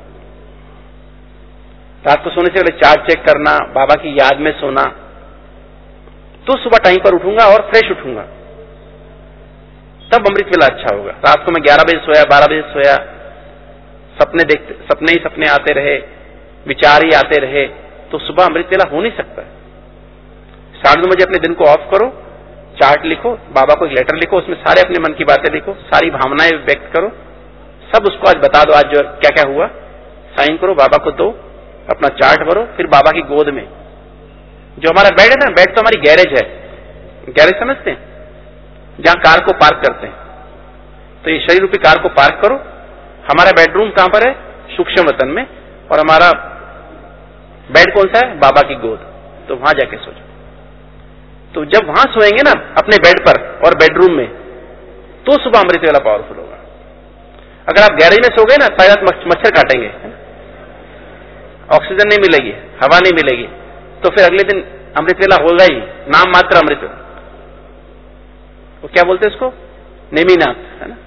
रात को सोने से पहले चार्ट चेक करना, बाबा की याद में सोना, तो सुबह टाइम पर उठूंगा और फ्रेश उठूंगा, तब अमृत वेला अच्छा होगा। रात को मैं 11 बजे सोया, 12 बजे सोया, सपने ही सपने आते रहे, विचार ही आते रहे, तो सुबह अमृत वेला हो नहीं सकता। 2:30 बजे अपने दिन को ऑफ करो, चार्ट लिखो, बाबा को एक लेटर लिखो, उसमें सारे अपने मन की बातें लिखो, सारी भावनाएं व्यक्त करो, सब उसको आज बता दो, आज जो क्या क्या हुआ, साइन करो, बाबा को दो, अपना चार्ट भरो, फिर बाबा की गोद में, जो हमारा बेड है ना, बेड तो हमारी गैरेज है, गैरेज समझते हैं, जहां कार को पार्क करते हैं, तो ये शरीर रूपी कार को पार्क करो। हमारा बेडरूम कहां पर है? सूक्ष्म वतन में, और हमारा बेड कौन सा है? बाबा की गोद, तो वहां जाके सो जाओ। तो जब वहां सोएंगे ना अपने बेड पर और बेडरूम में, तो सुबह अमृत वेला पावरफुल होगा। अगर आप गैरेज में सो गए ना, शायद मच्छर काटेंगे, ऑक्सीजन नहीं मिलेगी, हवा नहीं मिलेगी, तो फिर अगले दिन अमृत वेला होगा ही, नाम मात्र अमृत वेला। वो क्या बोलते हैं उसको? नेमीनाथ, है ना,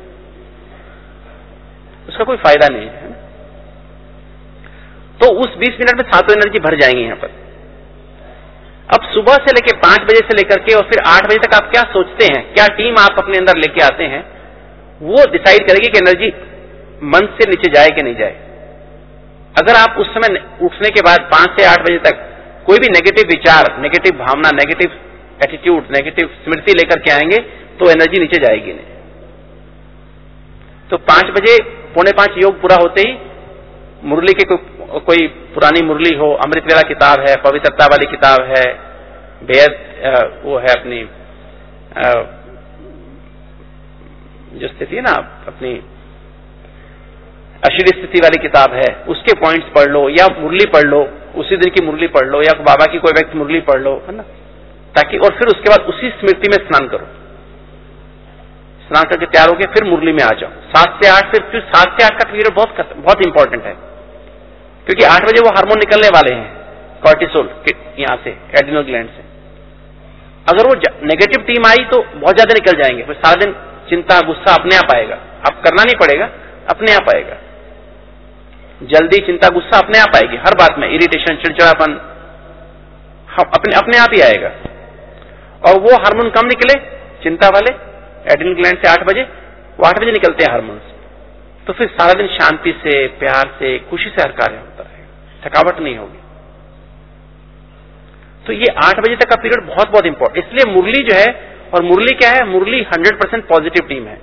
उसका कोई फायदा नहीं है ना। तो उस 20 मिनट में सातों एनर्जी भर जाएंगी यहां पर। अब सुबह से लेकर 5 बजे से लेकर के और फिर 8 बजे तक आप क्या सोचते हैं, क्या टीम आप अपने अंदर लेके आते हैं, वो डिसाइड करेगी कि एनर्जी मन से नीचे जाए कि नहीं जाए। अगर आप उस समय उठने के बाद 5 से 8 बजे तक कोई भी नेगेटिव विचार, नेगेटिव भावना, नेगेटिव एटीट्यूड, नेगेटिव स्मृति लेकर के आएंगे, तो एनर्जी नीचे जाएगी नहीं। तो 5 बजे 4:45 योग पूरा होते ही मुरली के कोई पुरानी मुरली हो, अमृत वेला किताब है, पवित्रता वाली किताब है, बेहद वो है अपनी जो स्थिति है ना, अपनी अशीरी स्थिति वाली किताब है, उसके पॉइंट्स पढ़ लो, या मुरली पढ़ लो, उसी दिन की मुरली पढ़ लो, या बाबा की कोई व्यक्ति मुरली पढ़ लो, है ना, ताकि, और फिर उसके बाद उसी स्मृति में स्नान करो, स्नान करके तैयार होकर फिर मुरली में आ जाओ। 7 से 8, फिर 7 से 8 का पीरियड बहुत इंपॉर्टेंट है, क्योंकि 8 बजे वो हार्मोन निकलने वाले हैं, कॉर्टिसोल यहां से, एड्रिनल ग्लैंड से। अगर वो नेगेटिव टीम आई तो बहुत ज्यादा निकल जाएंगे, फिर सारा दिन चिंता, गुस्सा अपने आप आएगा, अब करना नहीं पड़ेगा, अपने आप आएगा, जल्दी चिंता, गुस्सा अपने आप आएगी, हर बात में इरिटेशन, चिड़चिड़ापन अपने आप ही आएगा। और वो हार्मोन कम निकले, चिंता वाले, एड्रिनल ग्लैंड से 8 बजे, वो 8 बजे निकलते हैं हार्मोन्स, तो फिर सारा दिन शांति से, प्यार से, खुशी से हर कार्य होता है, थकावट नहीं होगी। तो ये 8 बजे तक का पीरियड बहुत बहुत इंपॉर्टेंट। इसलिए मुरली जो है, और मुरली क्या है? मुरली 100% पॉजिटिव टीम है।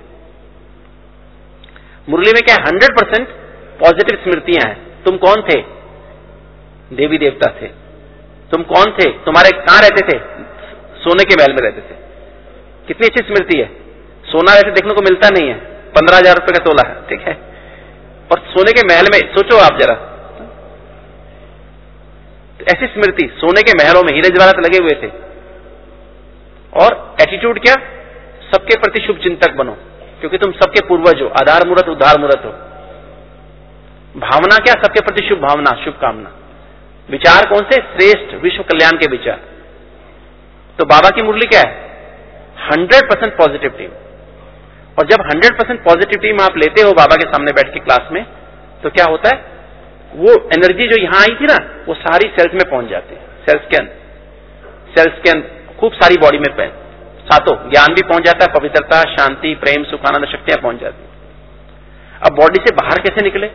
मुरली में क्या है? 100% पॉजिटिव स्मृतियां हैं। तुम कौन थे? देवी देवता थे। तुम कौन थे? तुम्हारे कहां रहते थे? सोने के महल में रहते थे। कितनी अच्छी स्मृति है। सोना वैसे देखने को मिलता नहीं है, 15,000 रुपए का तोला है, ठीक है, और सोने के महल में, सोचो आप जरा, ऐसी स्मृति, सोने के महलों में हीरे जवाहरात लगे हुए थे, एटीट्यूड क्या? सबके प्रति शुभ चिंतक बनो, क्योंकि तुम सबके पूर्वज हो, आधार मूर्त उद्धार मूर्त हो। भावना क्या? सबके प्रति शुभ भावना, शुभ कामना। विचार कौन से? श्रेष्ठ विश्व कल्याण के विचार। तो बाबा की मुरली क्या है? 100% पॉजिटिव टीम। और जब 100% पॉजिटिव टीम आप लेते हो बाबा के सामने बैठ के क्लास में, तो क्या होता है? वो एनर्जी जो यहां आई थी ना, वो सारी सेल्स में पहुंच जाती है। सेल्स के अंदर खूब सारी बॉडी में सातों ज्ञान भी पहुंच जाता है, पवित्रता, शांति, प्रेम, सुख, आनंद, शक्तियां पहुंच जाती है। अब बॉडी से बाहर कैसे निकले?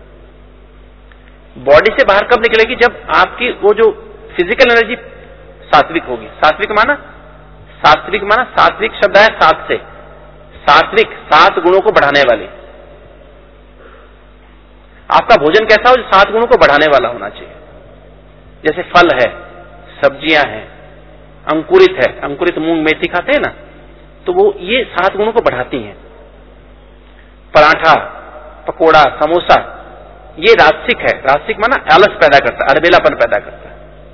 बॉडी से बाहर कब निकलेगी? जब आपकी वो जो फिजिकल एनर्जी सात्विक होगी। सात्विक माना सात्विक शब्द है सात से। सात्विक 7 गुणों को बढ़ाने वाली। आपका भोजन कैसा हो? जो 7 गुणों को बढ़ाने वाला होना चाहिए। जैसे फल है, सब्जियां हैं, अंकुरित है, अंकुरित मूंग मेथी खाते हैं ना, तो वो ये 7 गुणों को बढ़ाती हैं। पराठा, पकोड़ा, समोसा, ये राजसिक है। राजसिक माना आलस पैदा करता है, अड़बेलापन पैदा करता है।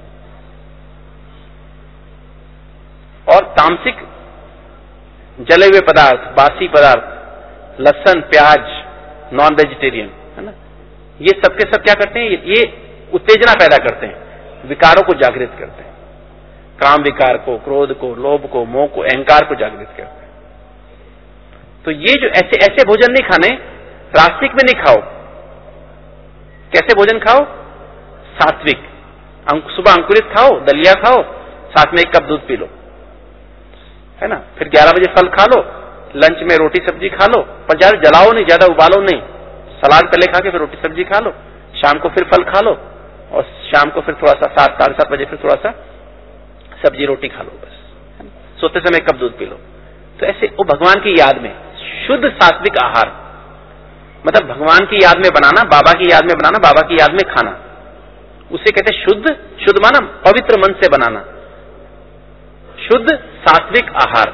और तामसिक जले हुए पदार्थ, बासी पदार्थ, लहसुन, प्याज, नॉन वेजिटेरियन, है ना, ये सबके सब क्या करते हैं? ये उत्तेजना पैदा करते हैं, विकारों को जागृत करते हैं। काम विकार को, क्रोध को, लोभ को, मोह को, अहंकार को जागृत करते हैं। तो ये जो ऐसे भोजन नहीं खाने, रास्तिक में नहीं खाओ। कैसे भोजन खाओ? सात्विक। सुबह अंकुरित खाओ, दलिया खाओ, साथ में 1 कप दूध पी लो, है ना। फिर 11 बजे फल खा लो, लंच में रोटी सब्जी खा लो, पर ज्यादा जलाओ नहीं, ज्यादा उबालो नहीं। सलाद पहले खा के फिर रोटी सब्जी खा लो, शाम को फिर फल खा लो, और शाम को फिर थोड़ा सा 7 साढ़े 7 बजे फिर थोड़ा सा सब्जी रोटी खा लो, बस। सोते समय 1 कप दूध पी लो। तो ऐसे वो भगवान की याद में शुद्ध सात्विक आहार, मतलब भगवान की याद में बनाना, बाबा की याद में बनाना, बाबा की याद में खाना, उसे कहते हैं शुद्ध। शुद्ध माना पवित्र मन से बनाना, शुद्ध सात्विक आहार।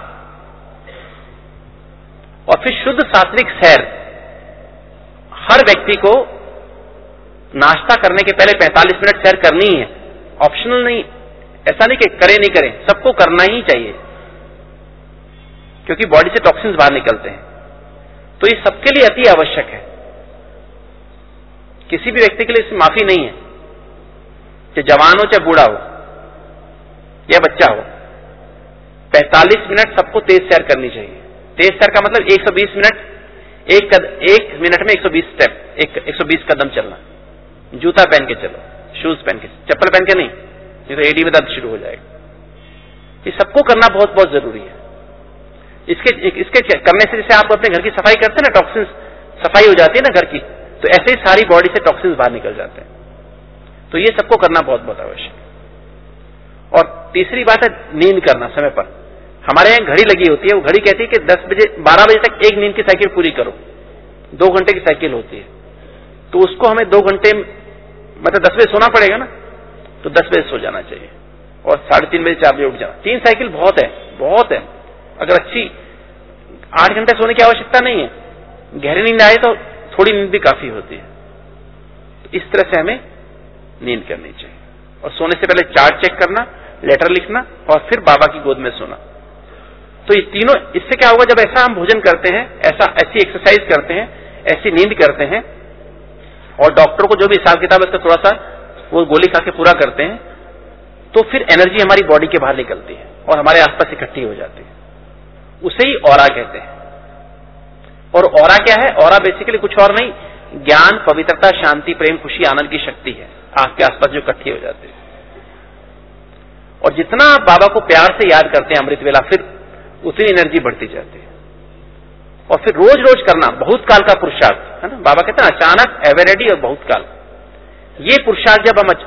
और फिर शुद्ध सात्विक सैर। हर व्यक्ति को नाश्ता करने के पहले 45 मिनट सैर करनी ही है, ऑप्शनल नहीं। ऐसा नहीं कि करें नहीं करें, सबको करना ही चाहिए, क्योंकि बॉडी से टॉक्सिन्स बाहर निकलते हैं। तो ये सबके लिए अति आवश्यक है। किसी भी व्यक्ति के लिए इसमें माफी नहीं है, चाहे जवान हो चाहे बूढ़ा हो या बच्चा हो। 45 मिनट सबको तेज सैर करनी चाहिए। तेज सैर का मतलब 120 मिनट, एक मिनट में 120 स्टेप, 120 कदम चलना। जूता पहन के चलो, शूज पहन के, चप्पल पहन के नहीं तो एडी में दर्द शुरू हो जाएगा। ये सबको करना बहुत बहुत जरूरी है। इसके करने से जैसे आप अपने घर की सफाई करते हैं ना, टॉक्सिन्स सफाई हो जाती है ना घर की, तो ऐसे ही सारी बॉडी से टॉक्सिन्स बाहर निकल जाते हैं। तो ये सबको करना बहुत बहुत आवश्यक है। और तीसरी बात है नींद करना समय पर। हमारे यहाँ घड़ी लगी होती है, वो घड़ी कहती है कि 12 बजे तक एक नींद की साइकिल पूरी करो। 2 घंटे की साइकिल होती है, तो उसको हमें 2 घंटे मतलब 10 बजे सोना पड़ेगा ना, तो 10 बजे सो जाना चाहिए और 3:30 बजे 4 बजे उठ जाना। 3 साइकिल बहुत है, बहुत है। अगर अच्छी 8 घंटे सोने की आवश्यकता नहीं है, गहरी नींद आए तो थोड़ी नींद भी काफी होती है। तो इस तरह से हमें नींद करनी चाहिए। और सोने से पहले चार्ट चेक करना, लेटर लिखना और फिर बाबा की गोद में सोना। तो ये तीनों, इससे क्या होगा, जब ऐसा हम भोजन करते हैं, ऐसी एक्सरसाइज करते हैं, ऐसी नींद करते हैं, और डॉक्टर को जो भी हिसाब किताब है उसका थोड़ा सा वो गोली खा के पूरा करते हैं, तो फिर एनर्जी हमारी बॉडी के बाहर निकलती है और हमारे आसपास इकट्ठी हो जाती है। उसे ही ऑरा कहते हैं। और ऑरा क्या है? ऑरा बेसिकली कुछ और नहीं, ज्ञान, पवित्रता, शांति, प्रेम, खुशी, आनंद की शक्ति है आपके आसपास जो इकट्ठी हो जाती है। और जितना आप बाबा को प्यार से याद करते हैं अमृत वेला, फिर उतनी एनर्जी बढ़ती जाती है। और फिर रोज रोज करना, बहुत काल का पुरुषार्थ है ना। बाबा कहते हैं अचानक, एवर रेडी और बहुत काल। ये पुरुषार्थ जब हम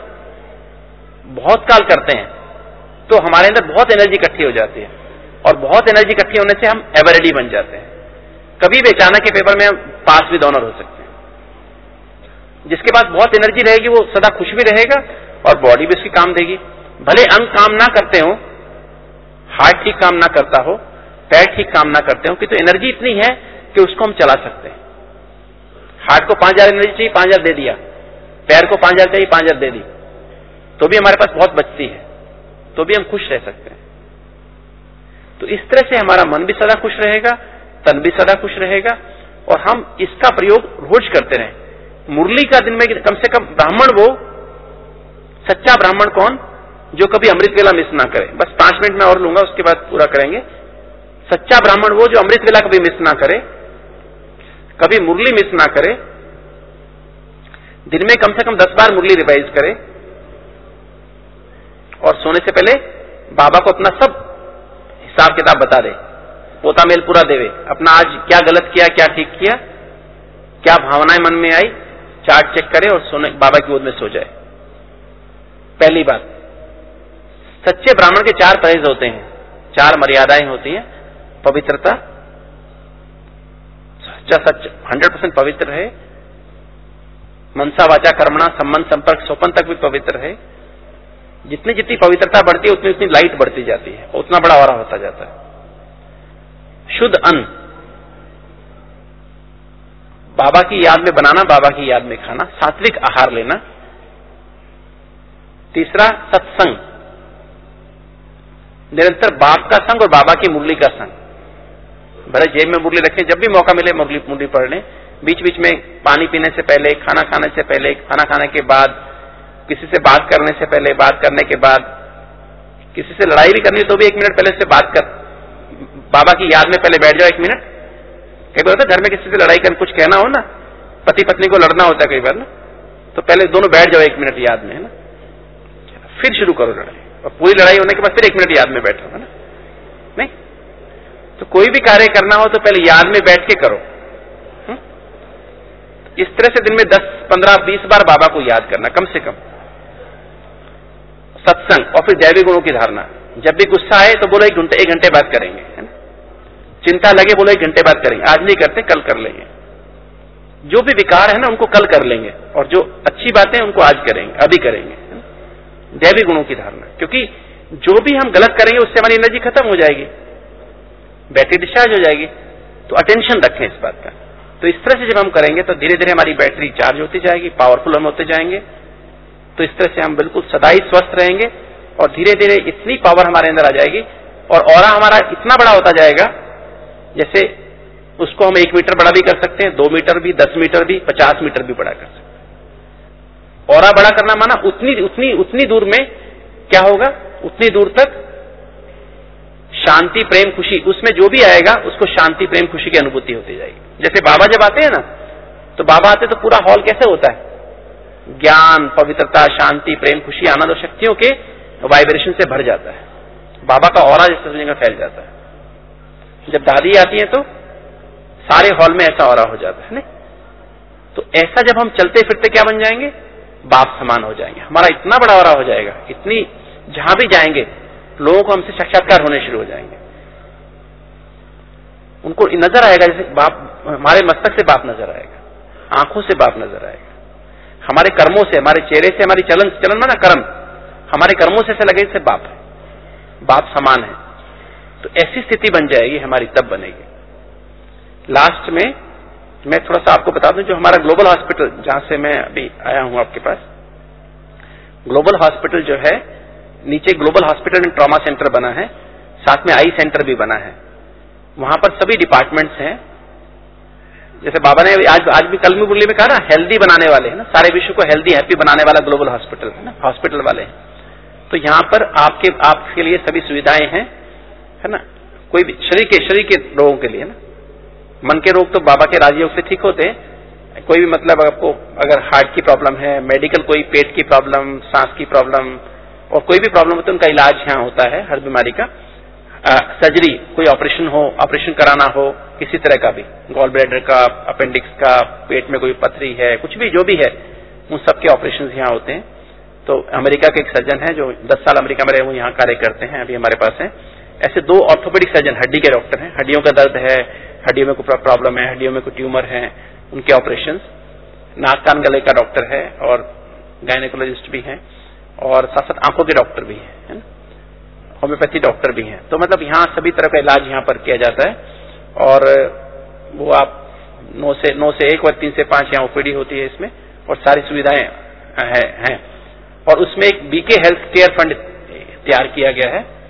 बहुत काल करते हैं तो हमारे अंदर बहुत एनर्जी इकट्ठी हो जाती है, और बहुत एनर्जी इकट्ठी होने से हम एवर रेडी बन जाते हैं। कभी भी अचानक के पेपर में पास विद ऑनर हो सकते हैं। जिसके पास बहुत एनर्जी रहेगी वो सदा खुश भी रहेगा और बॉडी भी उसकी काम देगी। भले अंग काम ना करते हो, हार्ट ठीक काम ना करता हो, पैर ठीक काम ना करते हो, कि तो एनर्जी इतनी है कि उसको हम चला सकते हैं। हार्ट को 5000 एनर्जी चाहिए, 5000 दे दिया, पैर को 5000 चाहिए, 5000 दे दी, तो भी हमारे पास बहुत बचती है, तो भी हम खुश रह सकते हैं। तो इस तरह से हमारा मन भी सदा खुश रहेगा, तन भी सदा खुश रहेगा, और हम इसका प्रयोग रोज करते रहें। मुरली का दिन में कम से कम ब्राह्मण वो सच्चा ब्राह्मण कौन, जो कभी अमृत वेला मिस ना करे। बस 5 मिनट में और लूंगा, उसके बाद पूरा करेंगे। सच्चा ब्राह्मण वो जो अमृत वेला कभी मिस ना करे, कभी मुरली मिस ना करे, दिन में कम से कम 10 बार मुरली रिवाइज करे, और सोने से पहले बाबा को अपना सब हिसाब किताब बता दे, पोता मेल पूरा देवे, अपना आज क्या गलत किया, क्या ठीक किया, क्या भावनाएं मन में आई, चार्ट चेक करे और सोने बाबा की गोद में सो जाए। पहली बात, सच्चे ब्राह्मण के 4 परहेज होते हैं, 4 मर्यादाएं होती हैं। पवित्रता, सच 100% पवित्र है, मनसा वाचा कर्मणा संबंध संपर्क सोपन तक भी पवित्र है। जितनी जितनी पवित्रता बढ़ती है उतनी उतनी लाइट बढ़ती जाती है, उतना बड़ा ऑरा होता जाता है। शुद्ध अन्न बाबा की याद में बनाना, बाबा की याद में खाना, सात्विक आहार लेना। तीसरा, सत्संग, निरंतर बाप का संग और बाबा की मुरली का संग। भले जेब में मुरली रखें, जब भी मौका मिले मुरली पढ़ लें। बीच बीच में पानी पीने से पहले, खाना खाने से पहले, खाना खाने के बाद, किसी से बात करने से पहले, बात करने के बाद, किसी से लड़ाई भी करनी तो भी 1 मिनट पहले से बात कर, बाबा की याद में पहले बैठ जाओ 1 मिनट। कई बार होता है घर में किसी से लड़ाई कर, कुछ कहना हो ना, पति पत्नी को लड़ना होता है कई बार ना, तो पहले दोनों बैठ जाओ 1 मिनट याद में, है ना, फिर शुरू करो लड़ाई, और पूरी लड़ाई होने के बाद फिर 1 मिनट याद में बैठो, है ना। नहीं तो कोई भी कार्य करना हो तो पहले याद में बैठ के करो। इस तरह से दिन में 10, 15, 20 बार बाबा को याद करना कम से कम। सत्संग, और फिर दैवी गुणों की धारणा। जब भी गुस्सा आए तो बोलो 1 घंटे बाद करेंगे, है ना। चिंता लगे बोलो 1 घंटे बाद करेंगे, आज नहीं करते कल कर लेंगे। जो भी विकार है ना उनको कल कर लेंगे, और जो अच्छी बातें हैं उनको आज करेंगे, अभी करेंगे। दैवी गुणों की धारणा, क्योंकि जो भी हम गलत करेंगे उससे हमारी एनर्जी खत्म हो जाएगी, बैटरी डिस्चार्ज हो जाएगी। तो अटेंशन रखें इस बात का। तो इस तरह से जब हम करेंगे तो धीरे धीरे हमारी बैटरी चार्ज होती जाएगी, पावरफुल हम होते जाएंगे। तो इस तरह से हम बिल्कुल सदा ही स्वस्थ रहेंगे, और धीरे धीरे इतनी पावर हमारे अंदर आ जाएगी, और ऑरा हमारा इतना बड़ा होता जाएगा, जैसे उसको हम 1 मीटर बड़ा भी कर सकते हैं, 2 मीटर भी, 10 मीटर भी, 50 मीटर भी बड़ा कर सकते हैं। ऑरा बड़ा करना माना उतनी दूर में क्या होगा, उतनी दूर तक शांति, प्रेम, खुशी, उसमें जो भी आएगा उसको शांति, प्रेम, खुशी की अनुभूति होती जाएगी। जैसे बाबा जब आते हैं ना, तो बाबा आते तो पूरा हॉल कैसे होता है, ज्ञान, पवित्रता, शांति, प्रेम, खुशी, आनंद और शक्तियों के वाइब्रेशन से भर जाता है। बाबा का ऑरा जिस तरह का फैल जाता है। जब दादी आती है तो सारे हॉल में ऐसा ऑरा हो जाता है। नहीं तो ऐसा जब हम चलते फिरते क्या बन जाएंगे, बाप समान हो जाएंगे। हमारा इतना बड़ा ऑरा हो जाएगा, इतनी जहां भी जाएंगे लोगों को हमसे साक्षात्कार होने शुरू हो जाएंगे। उनको नजर आएगा जैसे बाप, हमारे मस्तक से बाप नजर आएगा, आंखों से बाप नजर आएगा, हमारे कर्मों से, हमारे चेहरे से, हमारी चलन माना कर्म, हमारे कर्मों से लगे जैसे बाप है, बाप समान है। तो ऐसी स्थिति बन जाएगी हमारी, तब बनेगी। लास्ट में मैं थोड़ा सा आपको बता दूं, जो हमारा ग्लोबल हॉस्पिटल, जहां से मैं अभी आया हूं आपके पास, ग्लोबल हॉस्पिटल जो है, नीचे global hospital and trauma centre बना है, साथ में आई सेंटर भी बना है। वहां पर सभी डिपार्टमेंट्स हैं। जैसे बाबा ने आज भी कल में मुरली में कहा ना, हेल्दी बनाने वाले हैं ना, सारे विश्व को हेल्दी हैप्पी बनाने वाला ग्लोबल हॉस्पिटल है ना, हॉस्पिटल वाले हैं। तो यहाँ पर आपके लिए सभी सुविधाएं हैं, है ना। कोई भी शरीर के रोगों के लिए ना, मन के रोग तो बाबा के राजयोग से ठीक होते हैं। कोई भी मतलब आपको अगर हार्ट की प्रॉब्लम है, मेडिकल कोई पेट की प्रॉब्लम, सांस की प्रॉब्लम, और कोई भी प्रॉब्लम हो तो उनका इलाज यहाँ होता है हर बीमारी का। सर्जरी, कोई ऑपरेशन हो, ऑपरेशन कराना हो किसी तरह का भी, गॉल ब्लैडर का, अपेंडिक्स का, पेट में कोई पथरी है, कुछ भी जो भी है, उन सब के ऑपरेशन यहाँ होते हैं। तो अमेरिका के एक सर्जन है जो 10 साल अमेरिका में रहे, वो यहाँ कार्य करते हैं, अभी हमारे पास हैं। ऐसे 2 ऑर्थोपेडिक सर्जन, हड्डी के डॉक्टर हैं, हड्डियों का दर्द है, हड्डियों में कोई प्रॉब्लम है, हड्डियों में कोई ट्यूमर है, उनके ऑपरेशन। नाक कान गले का डॉक्टर है, और गायनेकोलॉजिस्ट भी हैं, और साथ साथ आंखों के डॉक्टर भी हैं, होम्योपैथी डॉक्टर भी हैं। तो मतलब यहाँ सभी तरह का इलाज यहाँ पर किया जाता है। और वो आप 9 से 1 और 3 से 5 यहाँ ओपीडी होती है इसमें, और सारी सुविधाएं हैं। और उसमें एक बीके हेल्थ केयर फंड तैयार किया गया है,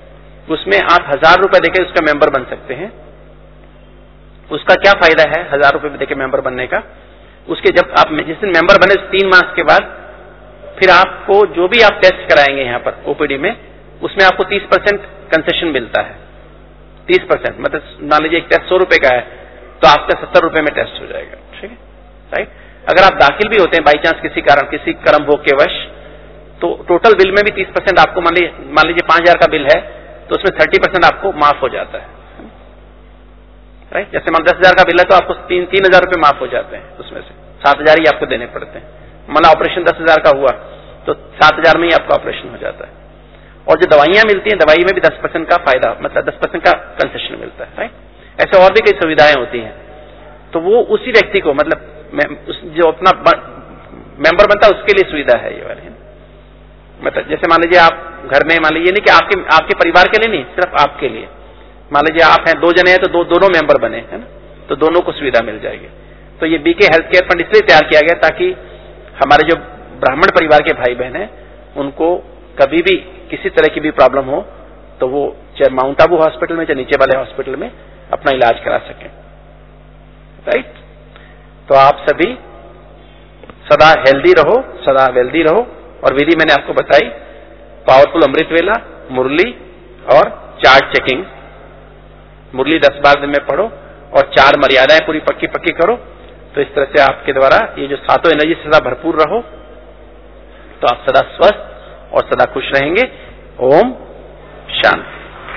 उसमें आप 1000 रुपए देके उसका मेंबर बन सकते हैं। उसका क्या फायदा है 1000 रुपए देके मेंबर बनने का? उसके जब आप जिस दिन मेंबर बने 3 मास के बाद फिर आपको जो भी आप टेस्ट कराएंगे यहाँ पर ओपीडी में, उसमें आपको 30% कंसेशन मिलता है। 30%, मतलब मान लीजिए एक टेस्ट 100 रुपए का है तो आपका 70 रुपए में टेस्ट हो जाएगा। ठीक है, राइट। अगर आप दाखिल भी होते हैं बाई चांस किसी कारण, किसी कर्म भोग के वश, तो टोटल बिल में भी 30% आपको, मान लीजिए 5000 का बिल है तो उसमें 30% आपको माफ हो जाता है, राइट। जैसे मान 10,000 का बिल है तो आपको 3,000 रुपए माफ हो जाते हैं, उसमें से 7,000 ही आपको देने पड़ते हैं। मान ऑपरेशन 10,000 का हुआ तो 7,000 में ही आपका ऑपरेशन हो जाता है। और जो दवाइयां मिलती हैं, दवाई में भी 10% का फायदा, मतलब 10% का कंसेशन मिलता है, राइट। ऐसे और भी कई सुविधाएं होती हैं। तो वो उसी व्यक्ति को, मतलब जो अपना मेंबर बनता है उसके लिए सुविधा है ये वाली। मतलब जैसे मान लीजिए आप घर में, मान लीजिए नहीं कि आपके परिवार के लिए नहीं, सिर्फ आपके लिए, मान लीजिए आप हैं 2 जने हैं तो दोनों मेंबर बने, है ना, तो दोनों को सुविधा मिल जाएगी। तो ये बीके हेल्थ केयर फंड इसलिए तैयार किया गया ताकि हमारे जो ब्राह्मण परिवार के भाई बहन हैं उनको कभी भी किसी तरह की भी प्रॉब्लम हो तो वो चाहे माउंट आबू हॉस्पिटल में, चाहे नीचे वाले हॉस्पिटल में अपना इलाज करा सकें, राइट। तो आप सभी सदा हेल्दी रहो, सदा वेल्दी रहो। और विधि मैंने आपको बताई, पावरफुल अमृत वेला, मुरली और चार्ट चेकिंग। मुरली 10 बार दिन में पढ़ो और 4 मर्यादाएं पूरी पक्की पक्की करो। तो इस तरह से आपके द्वारा ये जो 7 एनर्जी से सदा भरपूर रहो तो आप सदा स्वस्थ और सदा खुश रहेंगे। ओम शांति।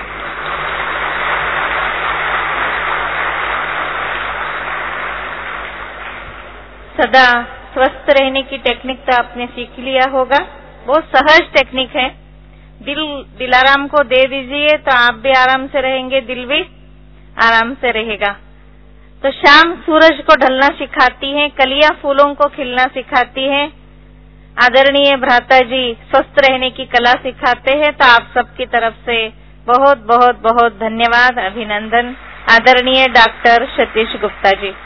सदा स्वस्थ रहने की टेक्निक तो आपने सीख लिया होगा। बहुत सहज टेक्निक है। दिलाराम को दे दीजिए तो आप भी आराम से रहेंगे, दिल भी आराम से रहेगा। तो शाम सूरज को ढलना सिखाती है, कलियां फूलों को खिलना सिखाती है। आदरणीय भ्राता जी स्वस्थ रहने की कला सिखाते हैं। तो आप सबकी तरफ से बहुत बहुत बहुत धन्यवाद, अभिनंदन। आदरणीय डॉक्टर सतीश गुप्ता जी।